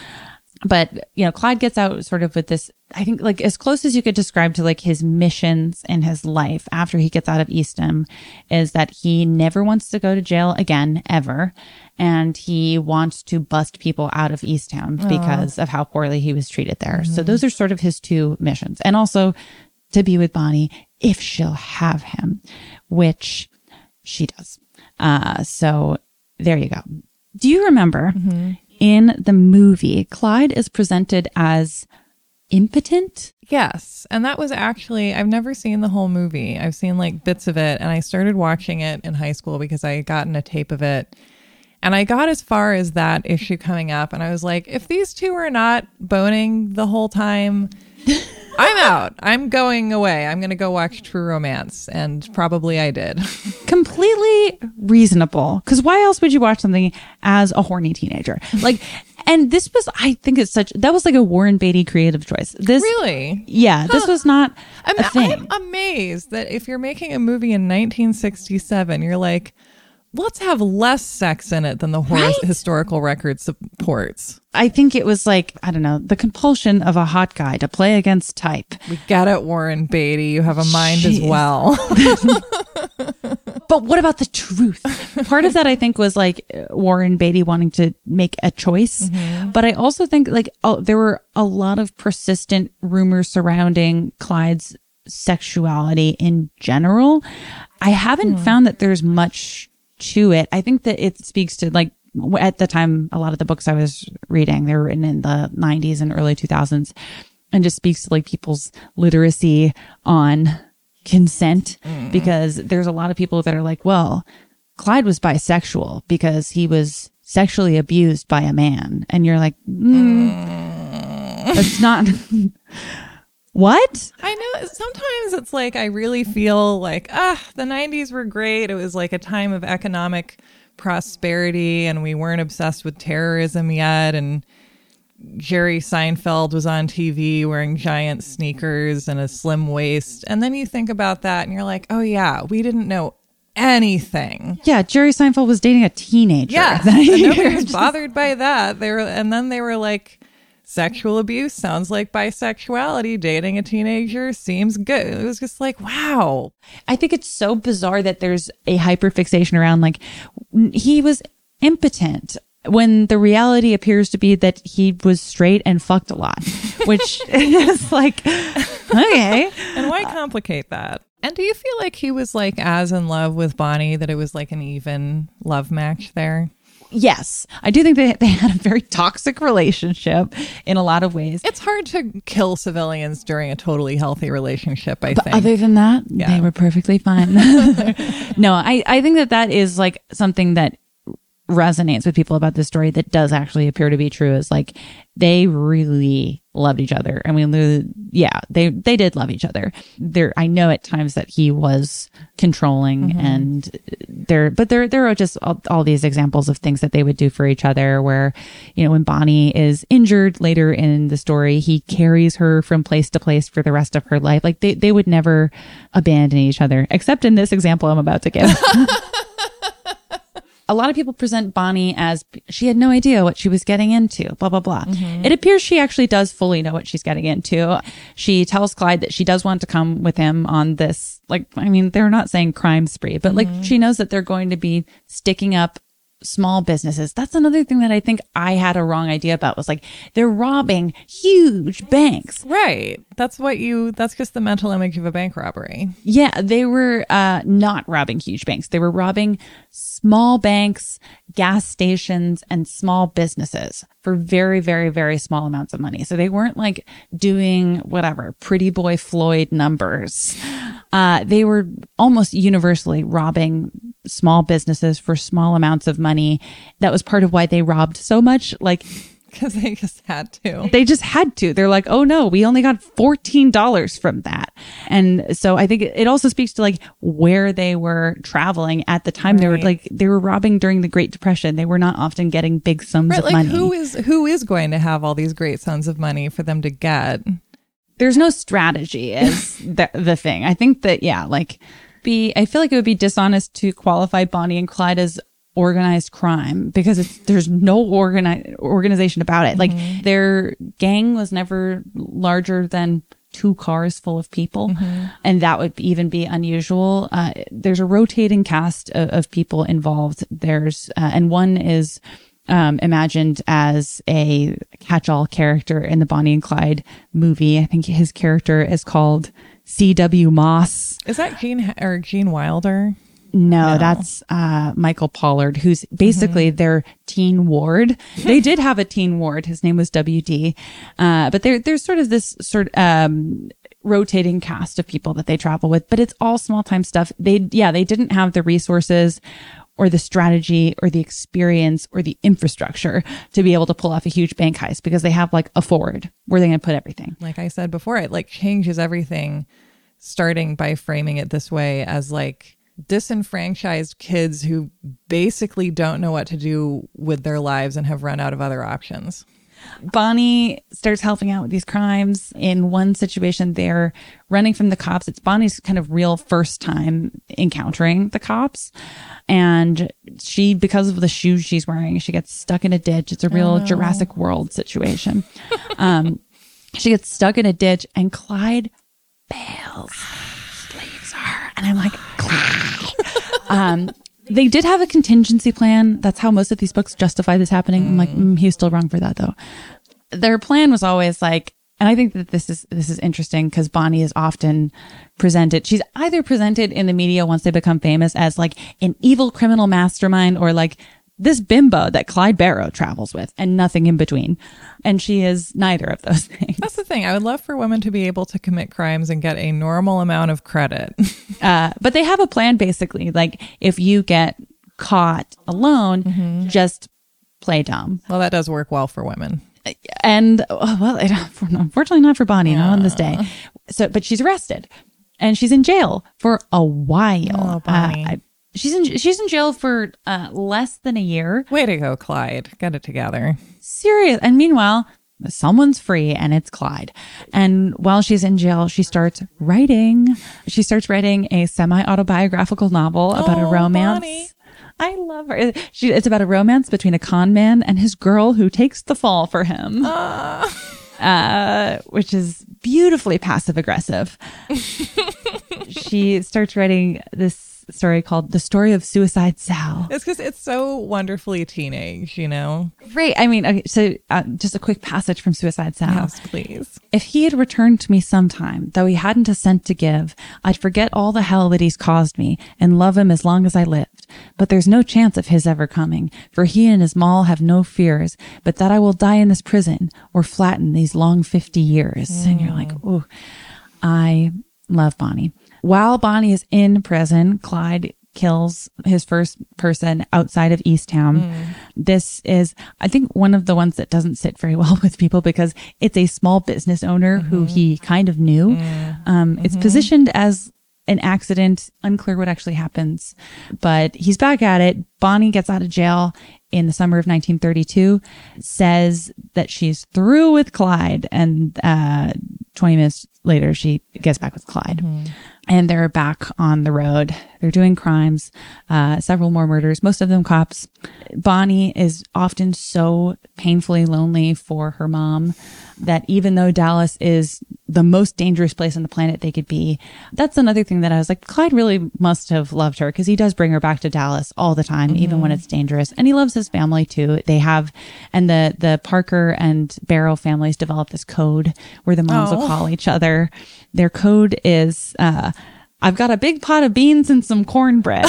But, you know, Clyde gets out sort of with this, I think, like, as close as you could describe to like his missions in his life after he gets out of Eastham is that he never wants to go to jail again, ever. And he wants to bust people out of Eastham because of how poorly he was treated there. Mm-hmm. So those are sort of his two missions. And also to be with Bonnie if she'll have him, which she does. Uh, so there you go. Do you remember mm-hmm. in the movie, Clyde is presented as impotent? Yes. And that was actually, I've never seen the whole movie. I've seen like bits of it, and I started watching it in high school because I had gotten a tape of it. And I got as far as that issue coming up, and I was like, if these two are not boning the whole time, I'm out. I'm going away. I'm going to go watch True Romance. And probably I did. Completely reasonable. Because why else would you watch something as a horny teenager? Like, and this was, I think it's such, that was like a Warren Beatty creative choice. This Really? Yeah, this huh. was not I'm, a thing. I'm amazed that if you're making a movie in nineteen sixty-seven, you're like, let's have less sex in it than the horror right? historical record supports. I think it was like, I don't know, the compulsion of a hot guy to play against type. We get it, Warren Beatty. You have a mind Jeez. as well. But what about the truth? Part of that, I think, was like Warren Beatty wanting to make a choice. Mm-hmm. But I also think like oh, there were a lot of persistent rumors surrounding Clyde's sexuality in general. I haven't mm. found that there's much to it. I think that it speaks to, like, at the time, a lot of the books I was reading, they were written in the nineties and early two thousands, and just speaks to like people's literacy on consent, mm. because there's a lot of people that are like, well, Clyde was bisexual because he was sexually abused by a man. And you're like, mm, mm. that's not... What? I know sometimes it's like I really feel like, ah, the nineties were great. It was like a time of economic prosperity and we weren't obsessed with terrorism yet. And Jerry Seinfeld was on T V wearing giant sneakers and a slim waist. And then you think about that and you're like, oh, yeah, we didn't know anything. Yeah, Jerry Seinfeld was dating a teenager. Yeah, and nobody was bothered by that. They were, and then they were like sexual abuse sounds like bisexuality. Dating a teenager seems good. It was just like, wow. I think it's so bizarre that there's a hyperfixation around like he was impotent when the reality appears to be that he was straight and fucked a lot, which is like, okay. And why complicate that? And do you feel like he was like as in love with Bonnie that it was like an even love match there? Yes. I do think they, they had a very toxic relationship in a lot of ways. It's hard to kill civilians during a totally healthy relationship, I But think. other than that, Yeah. they were perfectly fine. No, I, I think that that is like something that resonates with people about this story that does actually appear to be true, is like they really loved each other. I mean, yeah, they they did love each other. There, I know at times that he was controlling, mm-hmm. and there, but there there are just all, all these examples of things that they would do for each other. Where, you know, when Bonnie is injured later in the story, he carries her from place to place for the rest of her life. Like they they would never abandon each other, except in this example I'm about to give. A lot of people present Bonnie as she had no idea what she was getting into, blah, blah, blah. Mm-hmm. It appears she actually does fully know what she's getting into. She tells Clyde that she does want to come with him on this, like, I mean, they're not saying crime spree, but mm-hmm. like she knows that they're going to be sticking up small businesses. That's another thing that I think I had a wrong idea about, was like they're robbing huge banks. Right. That's what you, that's just the mental image of a bank robbery. Yeah, they were uh, not robbing huge banks. They were robbing small banks, gas stations, and small businesses for very, very, very small amounts of money. So they weren't like doing whatever, Pretty Boy Floyd numbers. Uh, they were almost universally robbing small businesses for small amounts of money. That was part of why they robbed so much. Like, because they just had to. They just had to. They're like, oh no, we only got fourteen dollars from that. And so I think it also speaks to like where they were traveling at the time. Right. They were like, they were robbing during the Great Depression. They were not often getting big sums right, of like money. Who is, who is going to have all these great sums of money for them to get? There's no strategy is the, the thing. I think that, yeah, like be, I feel like it would be dishonest to qualify Bonnie and Clyde as organized crime, because it's, there's no organi- organization about it. Mm-hmm. Like their gang was never larger than two cars full of people. Mm-hmm. And that would even be unusual. Uh, there's a rotating cast of, of people involved. There's, uh, and one is, Um, imagined as a catch-all character in the Bonnie and Clyde movie. I think his character is called C W Moss. Is that Gene or Gene Wilder? No, no. that's uh, Michael Pollard, who's basically mm-hmm. their teen ward. They did have a teen ward. His name was W D. Uh, but there, there's sort of this sort of um, rotating cast of people that they travel with, but it's all small-time stuff. They, yeah, they didn't have the resources or the strategy or the experience or the infrastructure to be able to pull off a huge bank heist, because they have like a Ford where they're going to put everything. Like I said before, it like changes everything, starting by framing it this way as like disenfranchised kids who basically don't know what to do with their lives and have run out of other options. Bonnie starts helping out with these crimes. In one situation, they're running from the cops. It's Bonnie's kind of real first time encountering the cops. And she, because of the shoes she's wearing, she gets stuck in a ditch. It's a real oh. Jurassic World situation. um, she gets stuck in a ditch and Clyde bails, leaves her. And I'm like, Clyde. um, They did have a contingency plan. That's how most of these books justify this happening. Mm. I'm like, mm, he was still wrong for that though. Their plan was always like, and I think that this is, this is interesting because Bonnie is often presented. She's either presented in the media once they become famous as like an evil criminal mastermind, or like this bimbo that Clyde Barrow travels with, and nothing in between. And she is neither of those things. That's the thing. I would love for women to be able to commit crimes and get a normal amount of credit. uh, but they have a plan, basically. Like, if you get caught alone, mm-hmm. just play dumb. Well, that does work well for women. And, oh, well, it, unfortunately not for Bonnie, not on this day. So, but she's arrested. And she's in jail for a while. Oh, Bonnie. Uh, I, She's in she's in jail for uh, less than a year. Way to go, Clyde. Get it together. Serious. And meanwhile, someone's free, and it's Clyde. And while she's in jail, she starts writing. She starts writing a semi-autobiographical novel about oh, a romance. Bonnie. I love her. She, it's about a romance between a con man and his girl who takes the fall for him, uh. Uh, which is beautifully passive aggressive. She starts writing this story called The Story of Suicide Sal. It's because it's so wonderfully teenage, you know? Right. I mean, okay, so uh, just a quick passage from Suicide Sal. Yes, please. If he had returned to me sometime, though he hadn't a cent to give, I'd forget all the hell that he's caused me and love him as long as I lived. But there's no chance of his ever coming, for he and his moll have no fears, but that I will die in this prison or flatten these long fifty years. Mm. And you're like, ooh, I love Bonnie. While Bonnie is in prison, Clyde kills his first person outside of Easttown. Mm. This is, I think, one of the ones that doesn't sit very well with people because it's a small business owner mm-hmm. who he kind of knew. Mm. Um, mm-hmm. It's positioned as an accident, unclear what actually happens, but he's back at it. Bonnie gets out of jail in the summer of nineteen thirty-two, says that she's through with Clyde, and uh, twenty minutes later, she gets back with Clyde. Mm-hmm. And they're back on the road. They're doing crimes, uh, several more murders, most of them cops. Bonnie is often so painfully lonely for her mom that even though Dallas is the most dangerous place on the planet they could be, that's another thing that I was like, Clyde really must have loved her because he does bring her back to Dallas all the time, mm-hmm. even when it's dangerous. And he loves his family too. They have, and the, the Parker and Barrow families developed this code where the moms oh. will call each other. Their code is, uh, I've got a big pot of beans and some cornbread.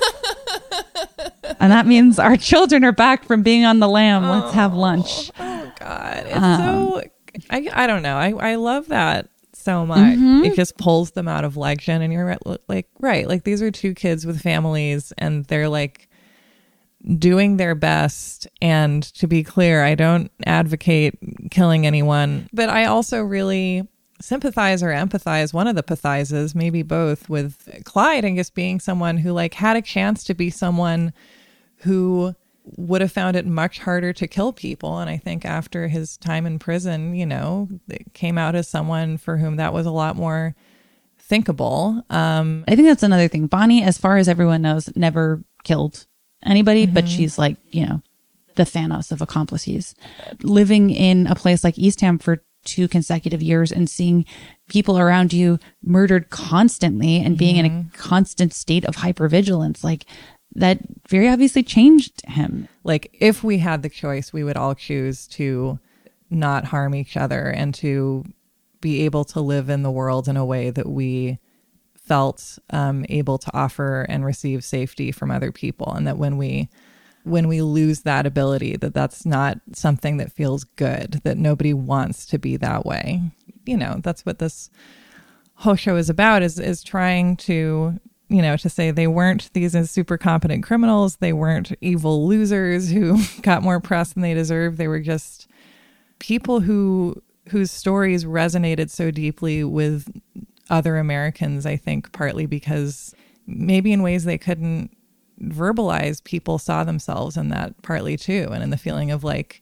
And that means our children are back from being on the lam. Let's oh, have lunch. Oh God. It's um, so, I, I don't know. I, I love that so much. Mm-hmm. It just pulls them out of legend. And you're like, right. Like these are two kids with families and they're like doing their best. And to be clear, I don't advocate killing anyone, but I also really sympathize or empathize, one of the pathizes, maybe both, with Clyde and just being someone who like had a chance to be someone who would have found it much harder to kill people. And I think after his time in prison, you know, it came out as someone for whom that was a lot more thinkable. Um, I think that's another thing. Bonnie, as far as everyone knows, never killed anybody, mm-hmm. but she's like, you know, the Thanos of accomplices. Living in a place like Eastham for two consecutive years and seeing people around you murdered constantly and being mm-hmm. in a constant state of hypervigilance, like that very obviously changed him. Like if we had the choice, we would all choose to not harm each other and to be able to live in the world in a way that we felt um, able to offer and receive safety from other people. And that when we when we lose that ability, that that's not something that feels good, that nobody wants to be that way. You know, that's what this whole show is about, is is trying to, you know, to say they weren't these super competent criminals. They weren't evil losers who got more press than they deserved. They were just people who whose stories resonated so deeply with other Americans, I think partly because maybe in ways they couldn't verbalize, people saw themselves in that partly too, and in the feeling of like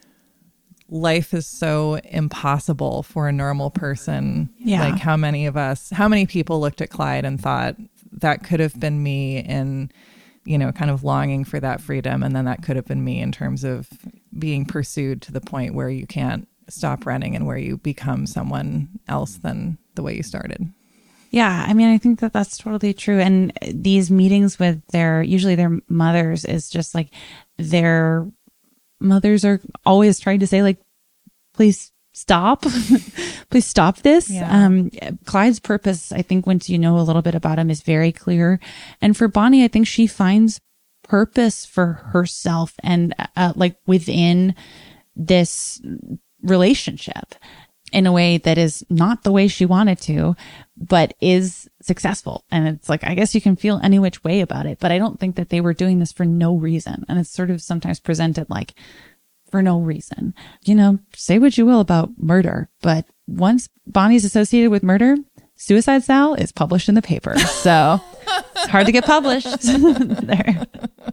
life is so impossible for a normal person. Yeah. Like how many of us, how many people looked at Clyde and thought that could have been me, and you know, kind of longing for that freedom, and then that could have been me in terms of being pursued to the point where you can't stop running and where you become someone else than the way you started. Yeah, I mean, I think that that's totally true. And these meetings with their, usually their mothers, is just like their mothers are always trying to say like, please stop, please stop this. Yeah. Um, Clyde's purpose, I think once you know a little bit about him, is very clear. And for Bonnie, I think she finds purpose for herself and uh, like within this relationship in a way that is not the way she wanted to, but is successful. And it's like, I guess you can feel any which way about it, but I don't think that they were doing this for no reason. And it's sort of sometimes presented like for no reason. You know, say what you will about murder, but once Bonnie's associated with murder, Suicide Sal is published in the paper. So it's hard to get published there.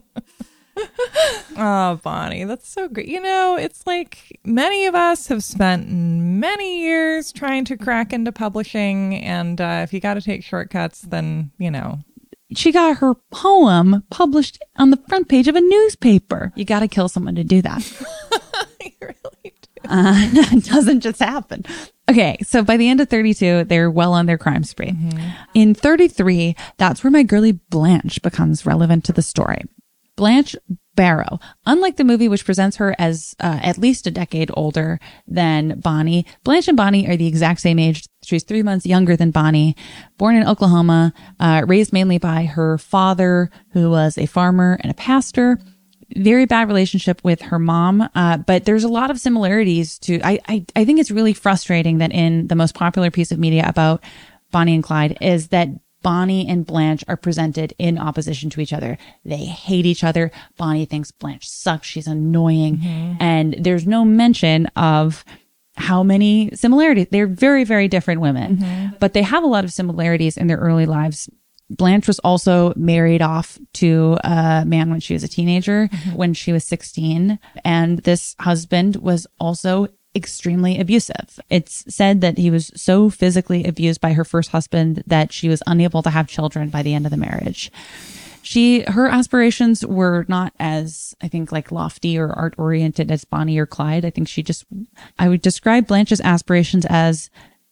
Oh, Bonnie, that's so great. You know, it's like many of us have spent many years trying to crack into publishing. And uh, if you got to take shortcuts, then, you know. She got her poem published on the front page of a newspaper. You got to kill someone to do that. You really do. Uh, it doesn't just happen. Okay, so by the end of thirty-two, they're well on their crime spree. Mm-hmm. In thirty-three, that's where my girly Blanche becomes relevant to the story. Blanche Barrow, unlike the movie, which presents her as uh, at least a decade older than Bonnie, Blanche and Bonnie are the exact same age. She's three months younger than Bonnie, born in Oklahoma, uh, raised mainly by her father, who was a farmer and a pastor. Very bad relationship with her mom, uh, but there's a lot of similarities to, I, I, I think it's really frustrating that in the most popular piece of media about Bonnie and Clyde is that Bonnie and Blanche are presented in opposition to each other. They hate each other. Bonnie thinks Blanche sucks. She's annoying. Mm-hmm. And there's no mention of how many similarities. They're very, very different women, mm-hmm. but they have a lot of similarities in their early lives. Blanche was also married off to a man when she was a teenager, mm-hmm. when she was sixteen. And this husband was also extremely abusive. It's said that he was so physically abused by her first husband that she was unable to have children by the end of the marriage. She, her aspirations were not as, I think, like lofty or art oriented as Bonnie or Clyde. I think she just, I would describe Blanche's aspirations as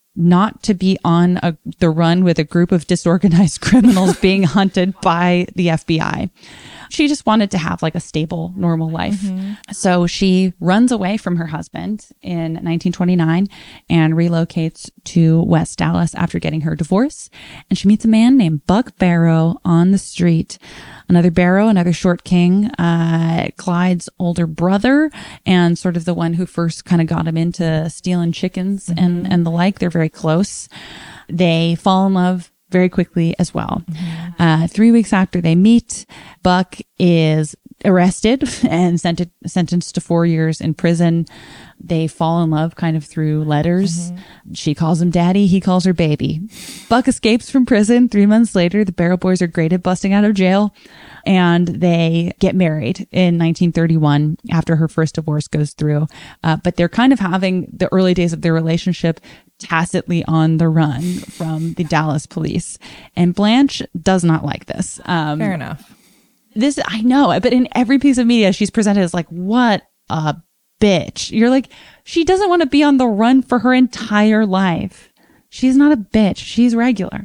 not to be on a, the run with a group of disorganized criminals being hunted by the F B I. She just wanted to have like a stable, normal life. Mm-hmm. So she runs away from her husband in nineteen twenty-nine and relocates to West Dallas after getting her divorce. And she meets a man named Buck Barrow on the street. Another Barrow, another short king, uh, Clyde's older brother, and sort of the one who first kind of got him into stealing chickens mm-hmm. and, and the like. They're very close. They fall in love very quickly as well. Mm-hmm. Uh, three weeks after they meet, Buck is arrested and sent sentenced to four years in prison. They fall in love kind of through letters. Mm-hmm. She calls him daddy. He calls her baby. Buck escapes from prison. Three months later, the Barrow boys are great at busting out of jail, and they get married in nineteen thirty-one after her first divorce goes through. Uh, but they're kind of having the early days of their relationship tacitly on the run from the Dallas police. And Blanche does not like this. Um, Fair enough. This, I know, but in every piece of media, she's presented as like, what a bitch. You're like, she doesn't want to be on the run for her entire life. She's not a bitch. She's regular.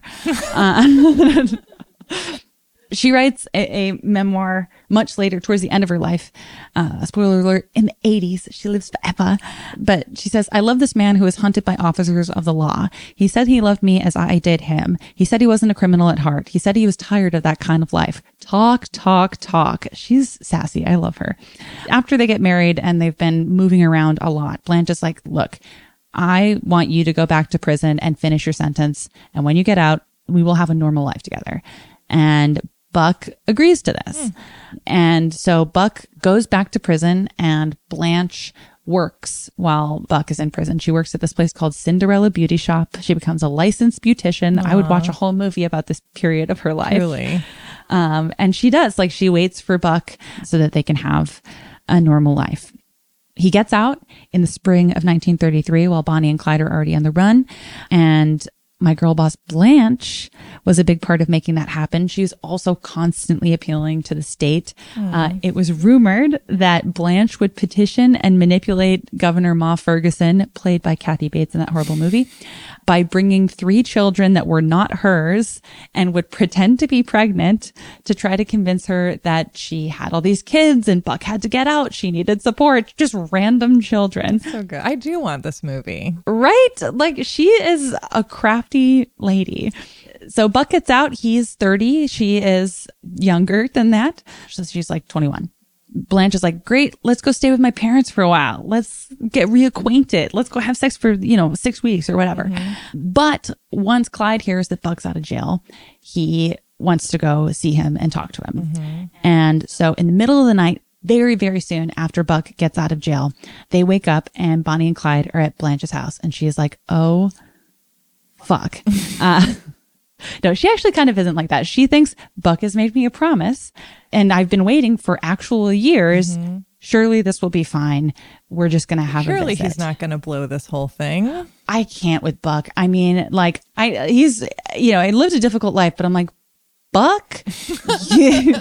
uh, She writes a, a memoir much later, towards the end of her life. Uh, spoiler alert, in the eighties, she lives forever. But she says, I love this man who was hunted by officers of the law. He said he loved me as I did him. He said he wasn't a criminal at heart. He said he was tired of that kind of life. Talk, talk, talk. She's sassy. I love her. After they get married and they've been moving around a lot, Blanche is like, look, I want you to go back to prison and finish your sentence. And when you get out, we will have a normal life together. And Buck agrees to this. Mm. And so Buck goes back to prison and Blanche works while Buck is in prison. She works at this place called Cinderella Beauty Shop. She becomes a licensed beautician. Aww. I would watch a whole movie about this period of her life. Really? Um, and she does. Like, she waits for Buck so that they can have a normal life. He gets out in the spring of nineteen thirty-three while Bonnie and Clyde are already on the run. And my girl boss Blanche was a big part of making that happen. She was also constantly appealing to the state. Mm. Uh, it was rumored that Blanche would petition and manipulate Governor Ma Ferguson, played by Kathy Bates in that horrible movie, by bringing three children that were not hers and would pretend to be pregnant to try to convince her that she had all these kids and Buck had to get out. She needed support. Just random children. So good. I do want this movie. Right? Like, she is a crafty lady. So Buck gets out. He's thirty. She is younger than that. So she's like twenty-one. Blanche is like, great, let's go stay with my parents for a while. Let's get reacquainted. Let's go have sex for, you know, six weeks or whatever. Mm-hmm. But once Clyde hears that Buck's out of jail, he wants to go see him and talk to him. Mm-hmm. And so in the middle of the night, very, very soon after Buck gets out of jail, they wake up and Bonnie and Clyde are at Blanche's house. And she is like, oh, fuck. uh, No, she actually kind of isn't like that. She thinks Buck has made me a promise and I've been waiting for actual years. Mm-hmm. Surely this will be fine. We're just going to have Surely a visit. He's not going to blow this whole thing. I can't with Buck. I mean, like, I, he's, you know, I lived a difficult life, but I'm like, Buck. You-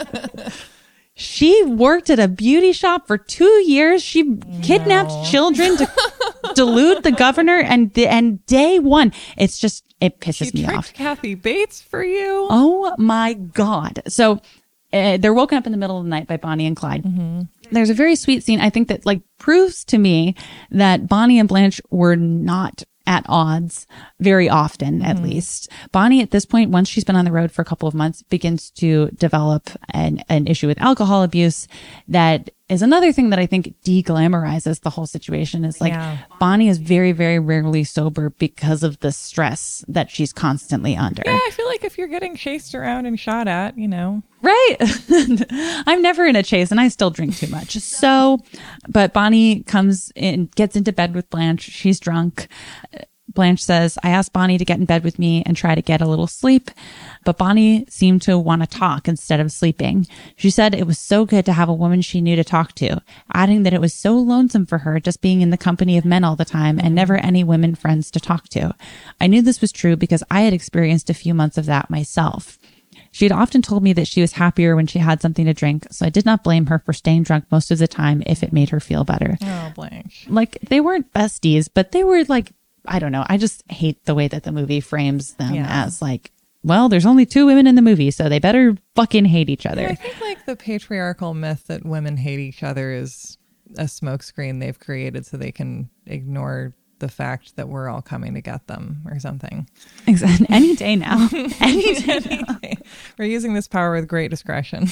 She worked at a beauty shop for two years. She kidnapped No. children to delude the governor. And the, and day one, it's just, it pisses She me tricked off. Kathy Bates for you. Oh my God. So uh, they're woken up in the middle of the night by Bonnie and Clyde. Mm-hmm. There's a very sweet scene, I think, that like proves to me that Bonnie and Blanche were not at odds very often, at Mm-hmm. least. Bonnie, at this point, once she's been on the road for a couple of months, begins to develop an, an issue with alcohol abuse. That is another thing that I think de-glamorizes the whole situation. Is like Yeah. Bonnie is very, very rarely sober because of the stress that she's constantly under. Yeah, I feel like if you're getting chased around and shot at, you know. Right. I'm never in a chase and I still drink too much. So, but Bonnie comes in, gets into bed with Blanche. She's drunk. Blanche says, I asked Bonnie to get in bed with me and try to get a little sleep, but Bonnie seemed to want to talk instead of sleeping. She said it was so good to have a woman she knew to talk to, adding that it was so lonesome for her just being in the company of men all the time and never any women friends to talk to. I knew this was true because I had experienced a few months of that myself. She had often told me that she was happier when she had something to drink, so I did not blame her for staying drunk most of the time if it made her feel better. Oh, Blanche. Like, they weren't besties, but they were like, I don't know. I just hate the way that the movie frames them Yeah. as like, well, there's only two women in the movie, so they better fucking hate each other. Yeah, I think like the patriarchal myth that women hate each other is a smokescreen they've created so they can ignore the fact that we're all coming to get them or something. Exactly. Any day now. Any day now. We're using this power with great discretion.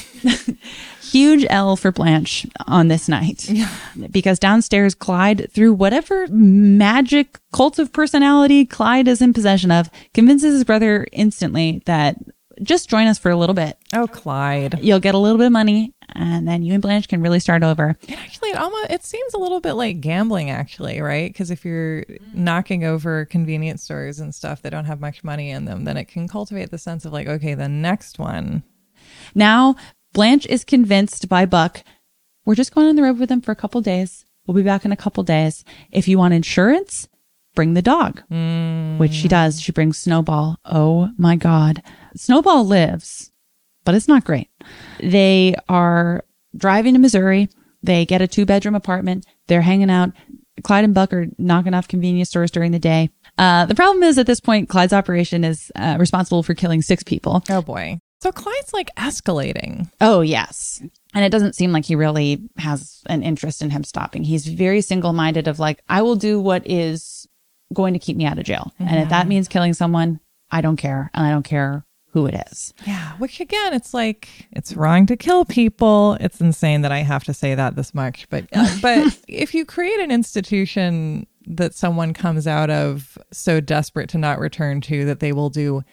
Huge L for Blanche on this night. Because downstairs, Clyde, through whatever magic cult of personality Clyde is in possession of, convinces his brother instantly that just join us for a little bit. Oh, Clyde. You'll get a little bit of money and then you and Blanche can really start over. And actually, it almost it seems a little bit like gambling, actually, right? Because if you're knocking over convenience stores and stuff that don't have much money in them, then it can cultivate the sense of like, okay, the next one. Now, Blanche is convinced by Buck, we're just going on the road with them for a couple days. We'll be back in a couple days. If you want insurance, bring the dog, Mm. which she does. She brings Snowball. Oh my God. Snowball lives, but it's not great. They are driving to Missouri. They get a two bedroom apartment. They're hanging out. Clyde and Buck are knocking off convenience stores during the day. Uh, the problem is at this point, Clyde's operation is uh, responsible for killing six people. Oh, boy. So Clyde's like escalating. Oh, yes. And it doesn't seem like he really has an interest in him stopping. He's very single-minded of like, I will do what is going to keep me out of jail. Mm-hmm. And if that means killing someone, I don't care. And I don't care who it is. Yeah. Which again, it's like, it's wrong to kill people. It's insane that I have to say that this much. But, uh, but if you create an institution that someone comes out of so desperate to not return to that they will do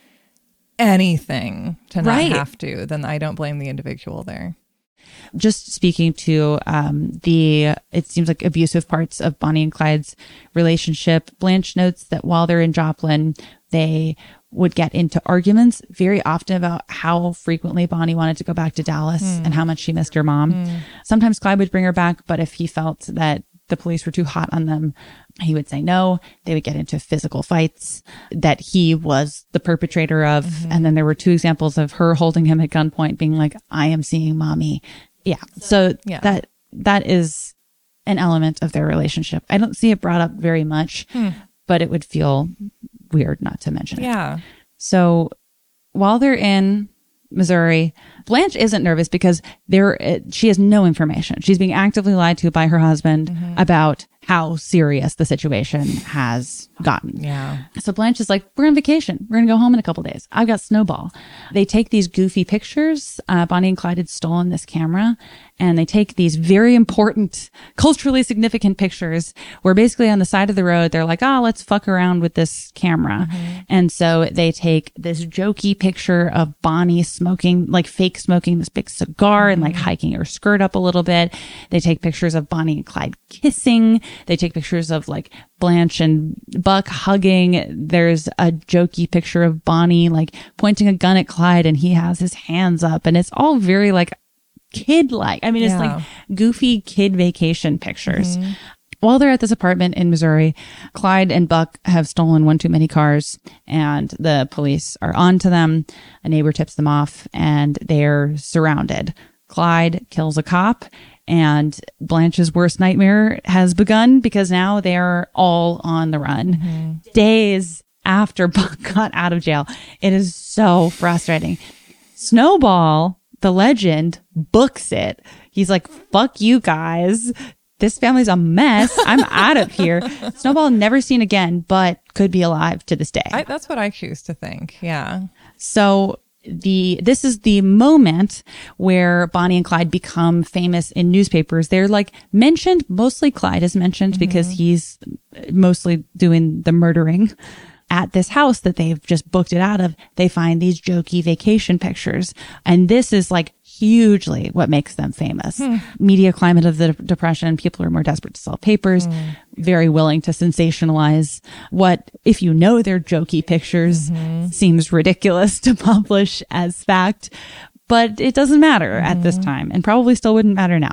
anything to not Right. have to, then I don't blame the individual there. Just speaking to um, the, it seems like abusive parts of Bonnie and Clyde's relationship, Blanche notes that while they're in Joplin, they would get into arguments very often about how frequently Bonnie wanted to go back to Dallas mm. and how much she missed her mom. Mm. Sometimes Clyde would bring her back, but if he felt that the police were too hot on them, he would say no. They would get into physical fights that he was the perpetrator of. Mm-hmm. And then there were two examples of her holding him at gunpoint being like, I am seeing mommy. Yeah. So yeah. that that is an element of their relationship. I don't see it brought up very much, hmm. but it would feel weird not to mention it. Yeah. So while they're in Missouri, Blanche isn't nervous because there she has no information. She's being actively lied to by her husband mm-hmm. about how serious the situation has gotten. Yeah. So Blanche is like, we're on vacation. We're going to go home in a couple days. I've got Snowball. They take these goofy pictures. Uh, Bonnie and Clyde had stolen this camera and they take these very important, culturally significant pictures where basically on the side of the road, they're like, oh, let's fuck around with this camera. Mm-hmm. And so they take this jokey picture of Bonnie smoking, like fake smoking this big cigar mm-hmm. and like hiking her skirt up a little bit. They take pictures of Bonnie and Clyde kissing. They take pictures of like Blanche and Buck hugging. There's a jokey picture of Bonnie like pointing a gun at Clyde and he has his hands up and it's all very like kid-like. I mean, yeah. It's like goofy kid vacation pictures. Mm-hmm. While they're at this apartment in Missouri, Clyde and Buck have stolen one too many cars, and the police are on to them. A neighbor tips them off, and they're surrounded. Clyde kills a cop, and Blanche's worst nightmare has begun because now they're all on the run. Mm-hmm. Days after Buck got out of jail, it is so frustrating. Snowball, the legend, books it. He's like, fuck you guys. This family's a mess. I'm out of here. Snowball never seen again, but could be alive to this day. I, that's what I choose to think. Yeah. So the this is the moment where Bonnie and Clyde become famous in newspapers. They're like mentioned. Mostly Clyde is mentioned mm-hmm. because he's mostly doing the murdering. At this house that they've just booked it out of, they find these jokey vacation pictures. And this is like hugely what makes them famous. Hmm. Media climate of the Depression, people are more desperate to sell papers, hmm. very willing to sensationalize what, if you know they're jokey pictures, mm-hmm. seems ridiculous to publish as fact. But it doesn't matter mm-hmm. at this time, and probably still wouldn't matter now.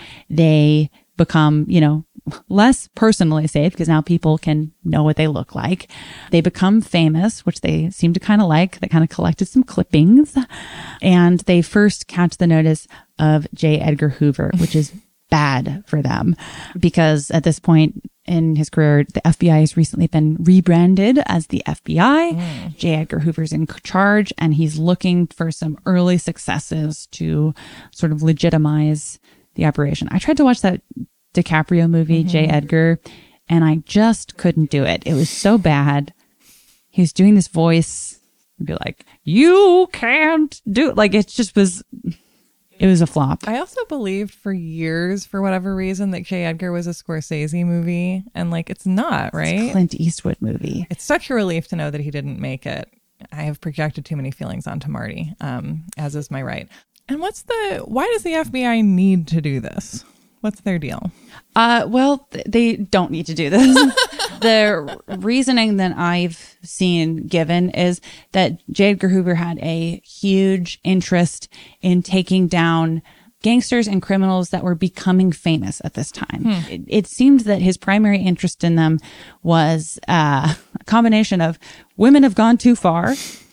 They become, you know, less personally safe because now people can know what they look like. They become famous, which they seem to kind of like. They kind of collected some clippings, and they first catch the notice of J. Edgar Hoover, which is bad for them because at this point in his career, the F B I has recently been rebranded as the F B I. Mm. J. Edgar Hoover's in charge, and he's looking for some early successes to sort of legitimize the operation. I tried to watch that DiCaprio movie, mm-hmm. J. Edgar, and I just couldn't do it. It was so bad. He was doing this voice and be like, you can't do it. Like, it just was, it was a flop. I also believed for years, for whatever reason, that J. Edgar was a Scorsese movie, and like, it's not, right? It's a Clint Eastwood movie. It's such a relief to know that he didn't make it. I have projected too many feelings onto Marty, um, as is my right. And what's the, why does the F B I need to do this? What's their deal? Uh, well, th- they don't need to do this. The reasoning that I've seen given is that J. Edgar Hoover had a huge interest in taking down gangsters and criminals that were becoming famous at this time. Hmm. It, it seemed that his primary interest in them was uh, a combination of women have gone too far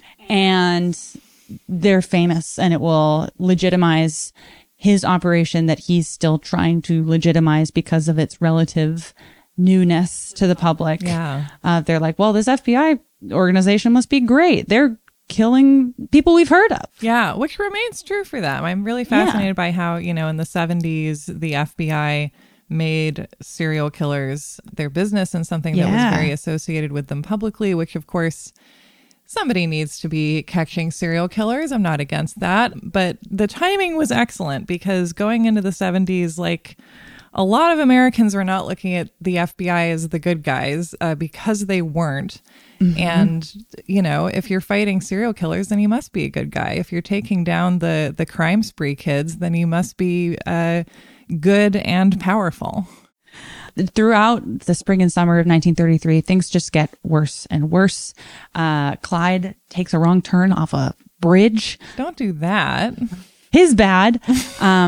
and they're famous, and it will legitimize his operation that he's still trying to legitimize because of its relative newness to the public. Yeah. Uh, they're like, well, this F B I organization must be great. They're killing people we've heard of. Yeah, which remains true for them. I'm really fascinated yeah. by how, you know, in the seventies, the F B I made serial killers their business and something yeah. that was very associated with them publicly, which of course somebody needs to be catching serial killers. I'm not against that. But the timing was excellent because going into the seventies, like a lot of Americans were not looking at the F B I as the good guys uh, because they weren't. Mm-hmm. And, you know, if you're fighting serial killers, then you must be a good guy. If you're taking down the, the crime spree kids, then you must be uh, good and powerful. Throughout the spring and summer of nineteen thirty-three, things just get worse and worse. Uh, Clyde takes a wrong turn off a bridge. Don't do that. His bad. Um,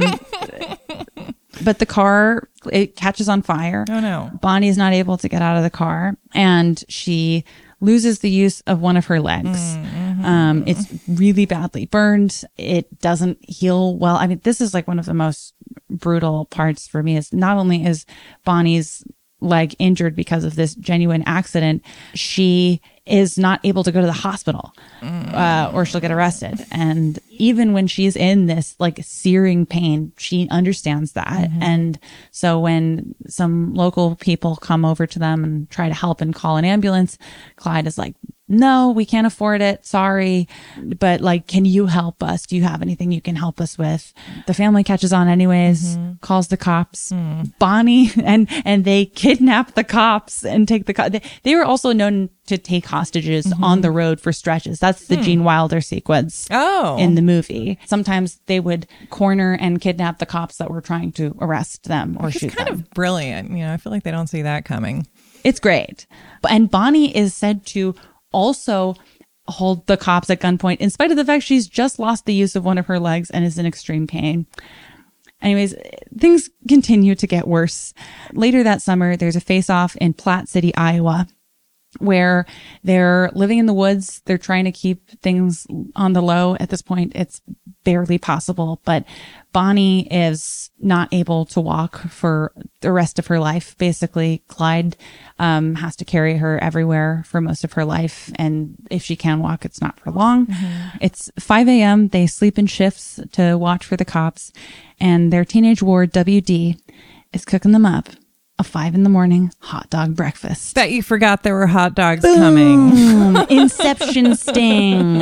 but the car, it catches on fire. Oh, no. Bonnie is not able to get out of the car, and she loses the use of one of her legs. Mm-hmm. Um, it's really badly burned. It doesn't heal well. I mean, this is like one of the most brutal parts for me is not only is Bonnie's leg injured because of this genuine accident, she is not able to go to the hospital uh, or she'll get arrested. And even when she's in this like searing pain, she understands that. Mm-hmm. And so when some local people come over to them and try to help and call an ambulance, Clyde is like, no, we can't afford it. Sorry. But like, can you help us? Do you have anything you can help us with? The family catches on anyways, mm-hmm. calls the cops. Mm. Bonnie and, and they kidnap the cops and take the co- they, they were also known to take hostages mm-hmm. on the road for stretches. That's the hmm. Gene Wilder sequence oh. in the movie. Sometimes they would corner and kidnap the cops that were trying to arrest them or Which shoot is kind them. of brilliant. You know, I feel like they don't see that coming. It's great. And Bonnie is said to also hold the cops at gunpoint in spite of the fact she's just lost the use of one of her legs and is in extreme pain. Anyways, things continue to get worse. Later that summer, there's a face-off in Platte City, Iowa, where they're living in the woods. They're trying to keep things on the low. At this point, it's barely possible, but Bonnie is not able to walk for the rest of her life. Basically, Clyde um, has to carry her everywhere for most of her life. And if she can walk, it's not for long. Mm-hmm. It's five a.m. They sleep in shifts to watch for the cops, and their teenage ward, W D, is cooking them up a five in the morning hot dog breakfast. Bet you forgot there were hot dogs Boom! coming. Inception sting.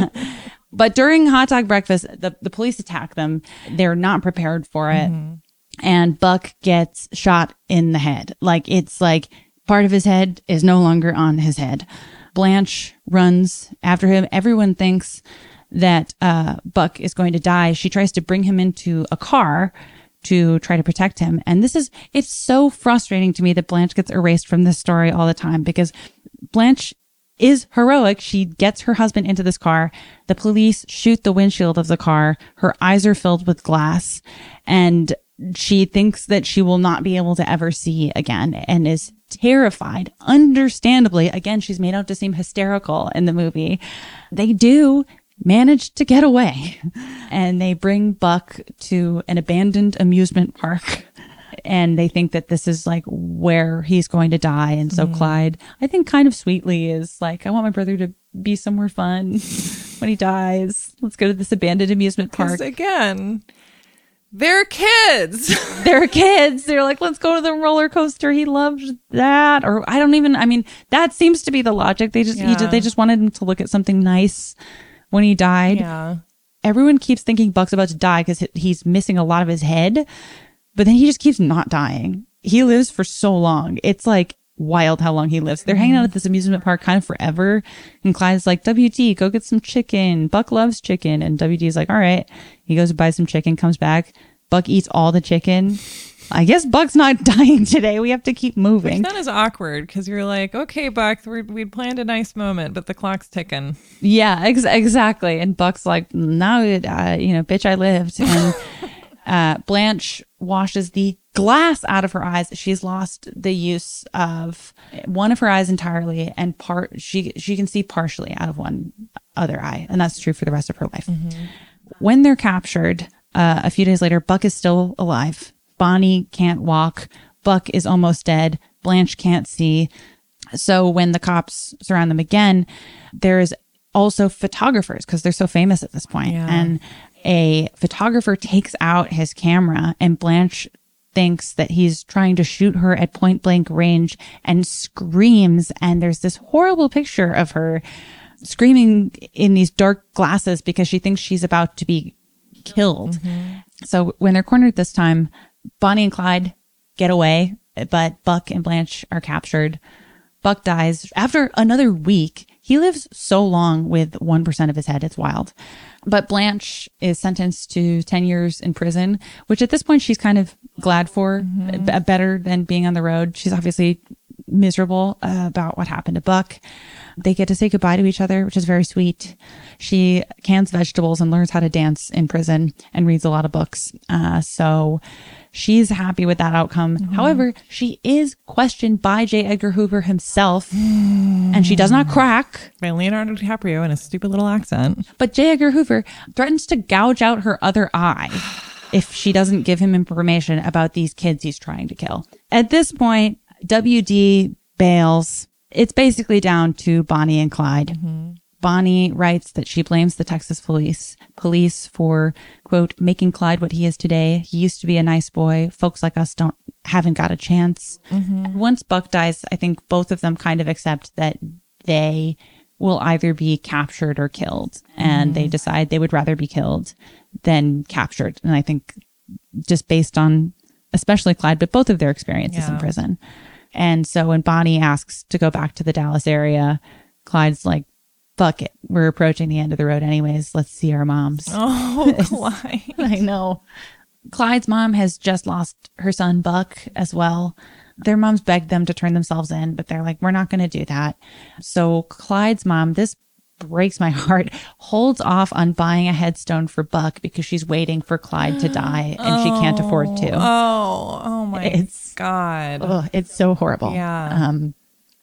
But during hot dog breakfast, the, the police attack them. They're not prepared for it. Mm-hmm. And Buck gets shot in the head. Like, it's like part of his head is no longer on his head. Blanche runs after him. Everyone thinks that uh, Buck is going to die. She tries to bring him into a car to try to protect him. And this is, it's so frustrating to me that Blanche gets erased from this story all the time, because Blanche is heroic. She gets her husband into this car. The police shoot the windshield of the car. Her eyes are filled with glass, and she thinks that she will not be able to ever see again and is terrified. Understandably, again, she's made out to seem hysterical in the movie. They do managed to get away, and they bring Buck to an abandoned amusement park, and they think that this is like where he's going to die. And so mm. Clyde, I think kind of sweetly, is like, I want my brother to be somewhere fun when he dies. Let's go to this abandoned amusement park. Again, they're kids. They're kids. They're like, let's go to the roller coaster. He loves that. Or I don't even, I mean, that seems to be the logic. They just, yeah. he just, they just wanted him to look at something nice when he died. Yeah. Everyone keeps thinking Buck's about to die because he's missing a lot of his head, but then he just keeps not dying. He lives for so long. It's like wild how long he lives. They're mm-hmm. hanging out at this amusement park kind of forever. And Clyde's like, W D, go get some chicken. Buck loves chicken. And W D's like, all right. He goes to buy some chicken, comes back. Buck eats all the chicken. I guess Buck's not dying today. We have to keep moving. Which then is awkward, because you're like, okay, Buck, we're, we'd planned a nice moment, but the clock's ticking. Yeah, ex- exactly. And Buck's like, no, uh, you know, bitch, I lived. And uh, Blanche washes the glass out of her eyes. She's lost the use of one of her eyes entirely, and part she she can see partially out of one other eye, and that's true for the rest of her life. Mm-hmm. When they're captured, uh, a few days later, Buck is still alive. Bonnie can't walk. Buck is almost dead. Blanche can't see. So when the cops surround them again, there's also photographers, because they're so famous at this point. Yeah. And a photographer takes out his camera, and Blanche thinks that he's trying to shoot her at point blank range and screams. And there's this horrible picture of her screaming in these dark glasses because she thinks she's about to be killed. Mm-hmm. So when they're cornered this time, Bonnie and Clyde get away, but Buck and Blanche are captured. Buck dies after another week. He lives so long with one percent of his head. It's wild. But Blanche is sentenced to ten years in prison, which at this point she's kind of glad for, mm-hmm. b- better than being on the road. She's obviously miserable uh, about what happened to Buck. They get to say goodbye to each other, which is very sweet. She cans vegetables and learns how to dance in prison and reads a lot of books. Uh, so she's happy with that outcome. Mm-hmm. However, she is questioned by J. Edgar Hoover himself, mm. and she does not crack. By Leonardo DiCaprio in a stupid little accent. But J. Edgar Hoover threatens to gouge out her other eye if she doesn't give him information about these kids he's trying to kill. At this point, W D bails. It's basically down to Bonnie and Clyde. Mm-hmm. Bonnie writes that she blames the Texas police police for, quote, making Clyde what he is today. He used to be a nice boy. Folks like us don't haven't got a chance. Mm-hmm. Once Buck dies, I think both of them kind of accept that they will either be captured or killed. And mm-hmm. they decide they would rather be killed than captured. And I think just based on, especially Clyde, but both of their experiences yeah. in prison. And so when Bonnie asks to go back to the Dallas area, Clyde's like, fuck it. We're approaching the end of the road anyways. Let's see our moms. Oh, Clyde. I know. Clyde's mom has just lost her son, Buck, as well. Their moms begged them to turn themselves in, but they're like, we're not going to do that. So Clyde's mom, this breaks my heart, holds off on buying a headstone for Buck because she's waiting for Clyde to die and oh, she can't afford to. Oh, oh my it's, God. Ugh, it's so horrible. Yeah. Um,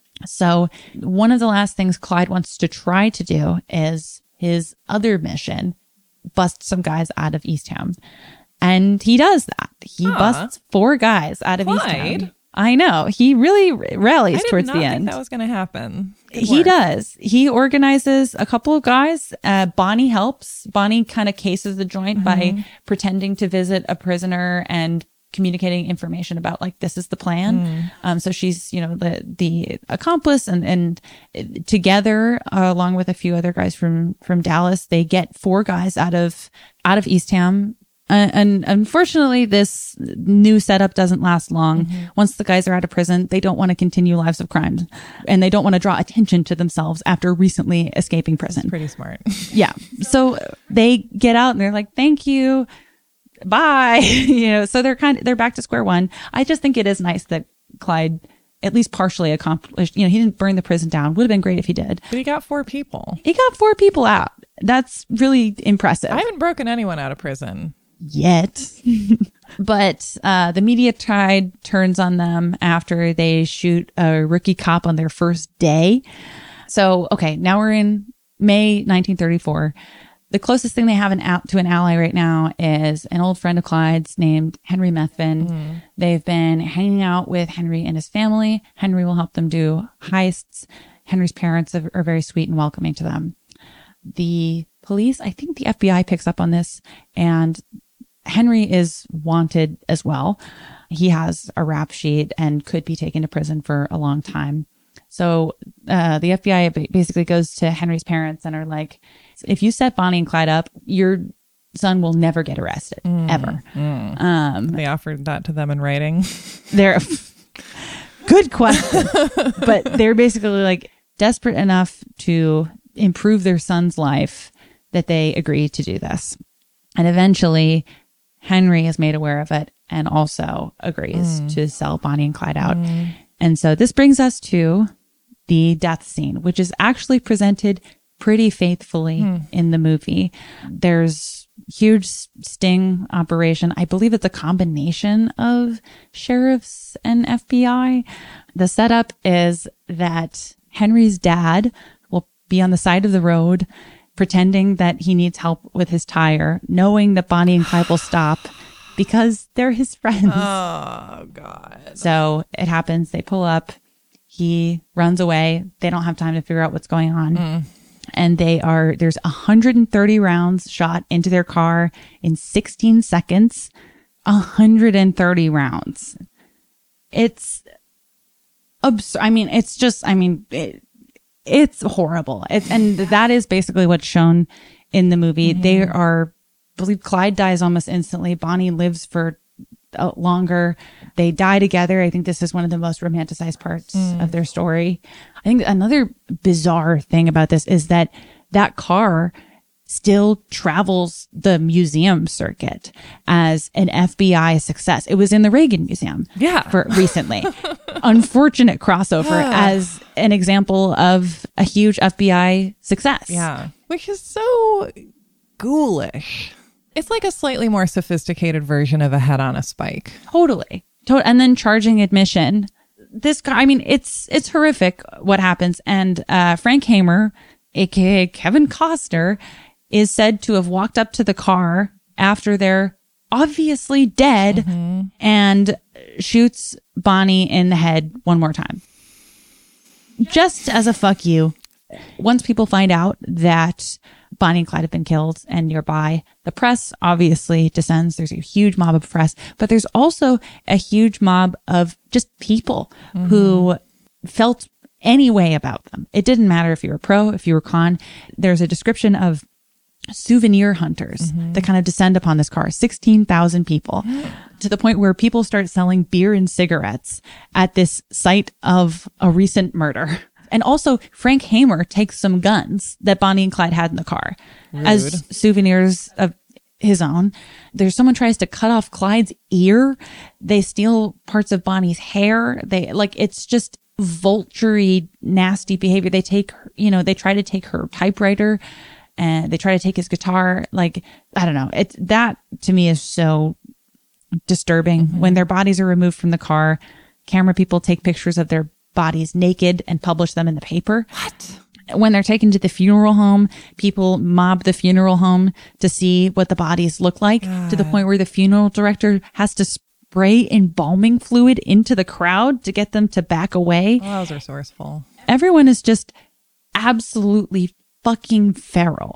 so one of the last things Clyde wants to try to do is his other mission, bust some guys out of Eastham. And he does that. He huh. busts four guys out of Clyde? Eastham. I know. He really rallies I did towards not the think end. That was going to happen. Good he work. does. He organizes a couple of guys. Uh, Bonnie helps. Bonnie kind of cases the joint mm-hmm. by pretending to visit a prisoner and communicating information about like, this is the plan. Mm. Um, so she's, you know, the, the accomplice and, and together, uh, along with a few other guys from, from Dallas, they get four guys out of, out of Eastham. Uh, and unfortunately, this new setup doesn't last long. Mm-hmm. Once the guys are out of prison, they don't want to continue lives of crime and they don't want to draw attention to themselves after recently escaping prison. That's pretty smart. Yeah. So they get out and they're like, thank you. Bye. You know, so they're kind of, they're back to square one. I just think it is nice that Clyde at least partially accomplished, you know, he didn't burn the prison down. Would have been great if he did. But he got four people. He got four people out. That's really impressive. I haven't broken anyone out of prison. Yet. But uh, the media tide turns on them after they shoot a rookie cop on their first day. So, okay, now we're in May nineteen thirty-four. The closest thing they have an out to an ally right now is an old friend of Clyde's named Henry Methvin. Mm. They've been hanging out with Henry and his family. Henry will help them do heists. Henry's parents are, are very sweet and welcoming to them. The police, I think the F B I picks up on this, and Henry is wanted as well. He has a rap sheet and could be taken to prison for a long time. So uh, the F B I basically goes to Henry's parents and are like, if you set Bonnie and Clyde up, your son will never get arrested, mm, ever. Mm. Um, they offered that to them in writing. They're good question. But they're basically like desperate enough to improve their son's life that they agree to do this. And eventually Henry is made aware of it and also agrees mm. to sell Bonnie and Clyde out. Mm. And so this brings us to the death scene, which is actually presented pretty faithfully mm. in the movie. There's huge sting operation. I believe it's a combination of sheriffs and F B I. The setup is that Henry's dad will be on the side of the road pretending that he needs help with his tire, knowing that Bonnie and Clyde will stop because they're his friends. Oh, God. So it happens. They pull up. He runs away. They don't have time to figure out what's going on. Mm. And they are, there's one hundred thirty rounds shot into their car in sixteen seconds. one hundred thirty rounds. It's absurd. I mean, it's just, I mean, it, it's horrible. It's, and that is basically what's shown in the movie. Mm-hmm. They are, I believe Clyde dies almost instantly. Bonnie lives for uh, longer. They die together. I think this is one of the most romanticized parts mm. of their story. I think another bizarre thing about this is that that car still travels the museum circuit as an F B I success. It was in the Reagan Museum yeah. for recently. Unfortunate crossover as an example of a huge F B I success. Yeah. Which is so ghoulish. It's like a slightly more sophisticated version of a head on a spike. Totally. To- and then charging admission. This guy, I mean, it's it's horrific what happens. And uh, Frank Hamer, a k a. Kevin Costner, is said to have walked up to the car after they're obviously dead mm-hmm. and shoots Bonnie in the head one more time. Just as a fuck you. Once people find out that Bonnie and Clyde have been killed and nearby, the press obviously descends. There's a huge mob of press, but there's also a huge mob of just people mm-hmm. who felt any way about them. It didn't matter if you were pro, if you were con. There's a description of souvenir hunters mm-hmm. that kind of descend upon this car. sixteen thousand people to the point where people start selling beer and cigarettes at this site of a recent murder. And also Frank Hamer takes some guns that Bonnie and Clyde had in the car Rude. as souvenirs of his own. There's someone tries to cut off Clyde's ear. They steal parts of Bonnie's hair. They like, it's just vulture-y, nasty behavior. They take, you know, they try to take her typewriter and they try to take his guitar. Like, I don't know. It's that to me is so disturbing. Mm-hmm. When their bodies are removed from the car, camera people take pictures of their bodies naked and publish them in the paper. What? When they're taken to the funeral home, people mob the funeral home to see what the bodies look like, God. To the point where the funeral director has to spray embalming fluid into the crowd to get them to back away. Well, that was resourceful. Everyone is just absolutely fucking feral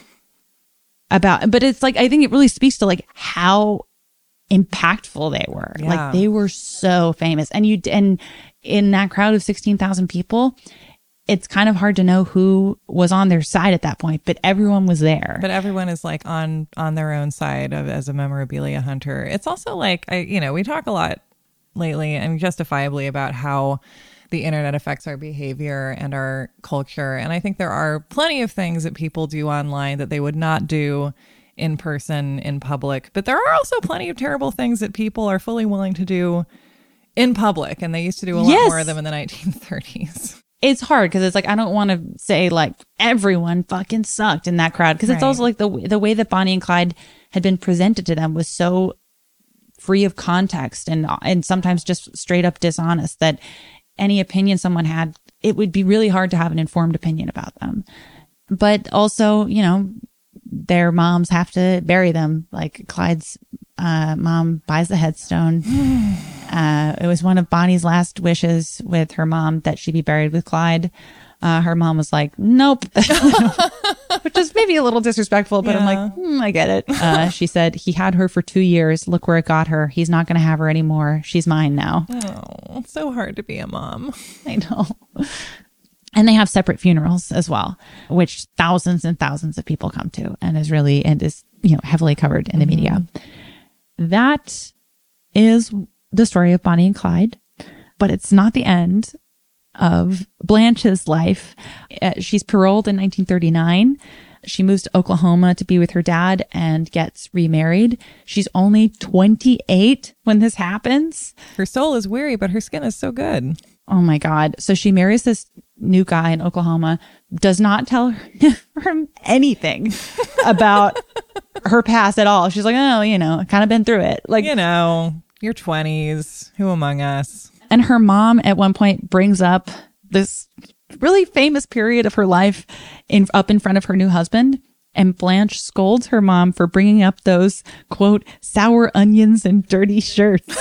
about, but it's like, I think it really speaks to like how impactful they were. Yeah. Like they were so famous. And you, and in that crowd of sixteen thousand people, it's kind of hard to know who was on their side at that point, but everyone was there. But everyone is like on on their own side of as a memorabilia hunter. It's also like, I, you know, we talk a lot lately and justifiably about how the internet affects our behavior and our culture. And I think there are plenty of things that people do online that they would not do in person, in public. But there are also plenty of terrible things that people are fully willing to do in public. And they used to do a lot Yes. more of them in the nineteen thirties. It's hard because it's like, I don't want to say like everyone fucking sucked in that crowd. Because it's Right. also like the the way that Bonnie and Clyde had been presented to them was so free of context and and sometimes just straight up dishonest that any opinion someone had, it would be really hard to have an informed opinion about them. But also, you know, their moms have to bury them. Like Clyde's uh, mom buys the headstone. Uh, it was one of Bonnie's last wishes with her mom that she be buried with Clyde. Uh, her mom was like, nope, which is maybe a little disrespectful, but Yeah. I'm like, hmm, I get it. Uh, she said he had her for two years. Look where it got her. He's not going to have her anymore. She's mine now. Oh, it's so hard to be a mom. I know. And they have separate funerals as well, which thousands and thousands of people come to and is really, and is, you know, heavily covered in the Mm-hmm. media. That is the story of Bonnie and Clyde, but it's not the end of Blanche's life. Uh, she's paroled in nineteen thirty-nine. She moves to Oklahoma to be with her dad and gets remarried. She's only twenty-eight when this happens. Her soul is weary, but her skin is so good. Oh my God. So she marries this new guy in Oklahoma, does not tell her anything about her past at all. She's like, oh, you know, kind of been through it. Like, You know, your twenties, who among us? and her mom at one point brings up this really famous period of her life in up in front of her new husband. And Blanche scolds her mom for bringing up those, quote, sour onions and dirty shirts.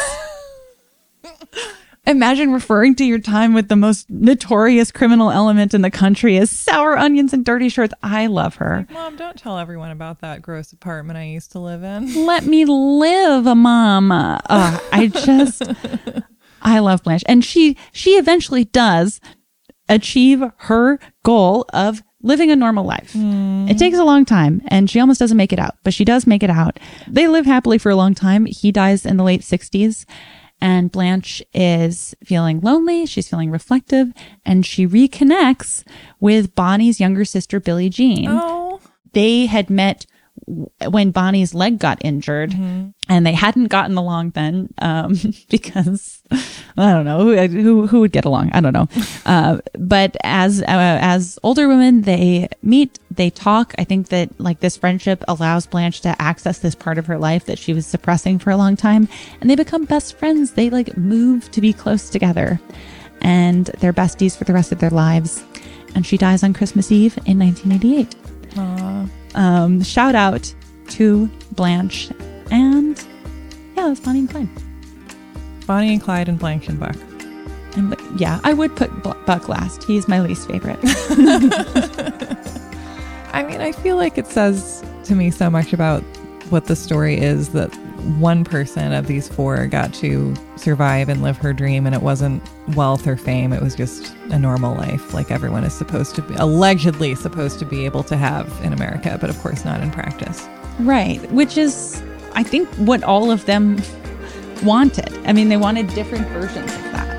Imagine referring to your time with the most notorious criminal element in the country as sour onions and dirty shirts. I love her. Mom, don't tell everyone about that gross apartment I used to live in. Let me live, mom. Uh, I just, I love Blanche. And she, she eventually does achieve her goal of living a normal life. Mm. It takes a long time and she almost doesn't make it out, but she does make it out. They live happily for a long time. He dies in the late sixties. And Blanche is feeling lonely. She's feeling reflective. And she reconnects with Bonnie's younger sister, Billie Jean. Oh. They had met when Bonnie's leg got injured, mm-hmm. and they hadn't gotten along then um, because I don't know who, who who would get along. I don't know. Uh, but as uh, as older women, they meet, they talk. I think that like this friendship allows Blanche to access this part of her life that she was suppressing for a long time, and they become best friends. They like move to be close together, and they're besties for the rest of their lives. And she dies on Christmas Eve in nineteen eighty-eight. Aww. Um, shout out to Blanche, and yeah, that's Bonnie and Clyde. Bonnie and Clyde and Blanche and Buck. And yeah, I would put Buck last. He's my least favorite. I mean, I feel like it says to me so much about what the story is that one person of these four got to survive and live her dream, and it wasn't wealth or fame. It was just a normal life like everyone is supposed to be, allegedly supposed to be able to have in America, but of course not in practice. Right. Which is, I think, what all of them wanted. I mean, they wanted different versions of that.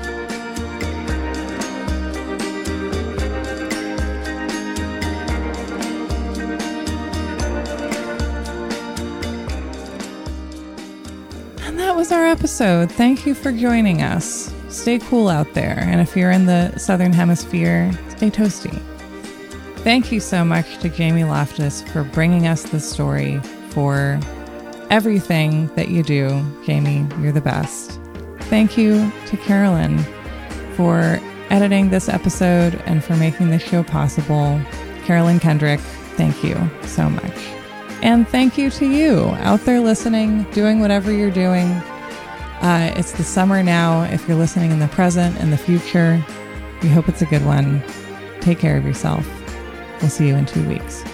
that was our episode. Thank you for joining us. Stay cool out there. And if you're in the Southern Hemisphere, stay toasty. Thank you so much to Jamie Loftus for bringing us this story, for everything that you do. Jamie, you're the best. Thank you to Carolyn for editing this episode and for making this show possible. Carolyn Kendrick, thank you so much. And thank you to you out there listening, doing whatever you're doing. Uh, it's the summer now. If you're listening in the present and the future, we hope it's a good one. Take care of yourself. We'll see you in two weeks.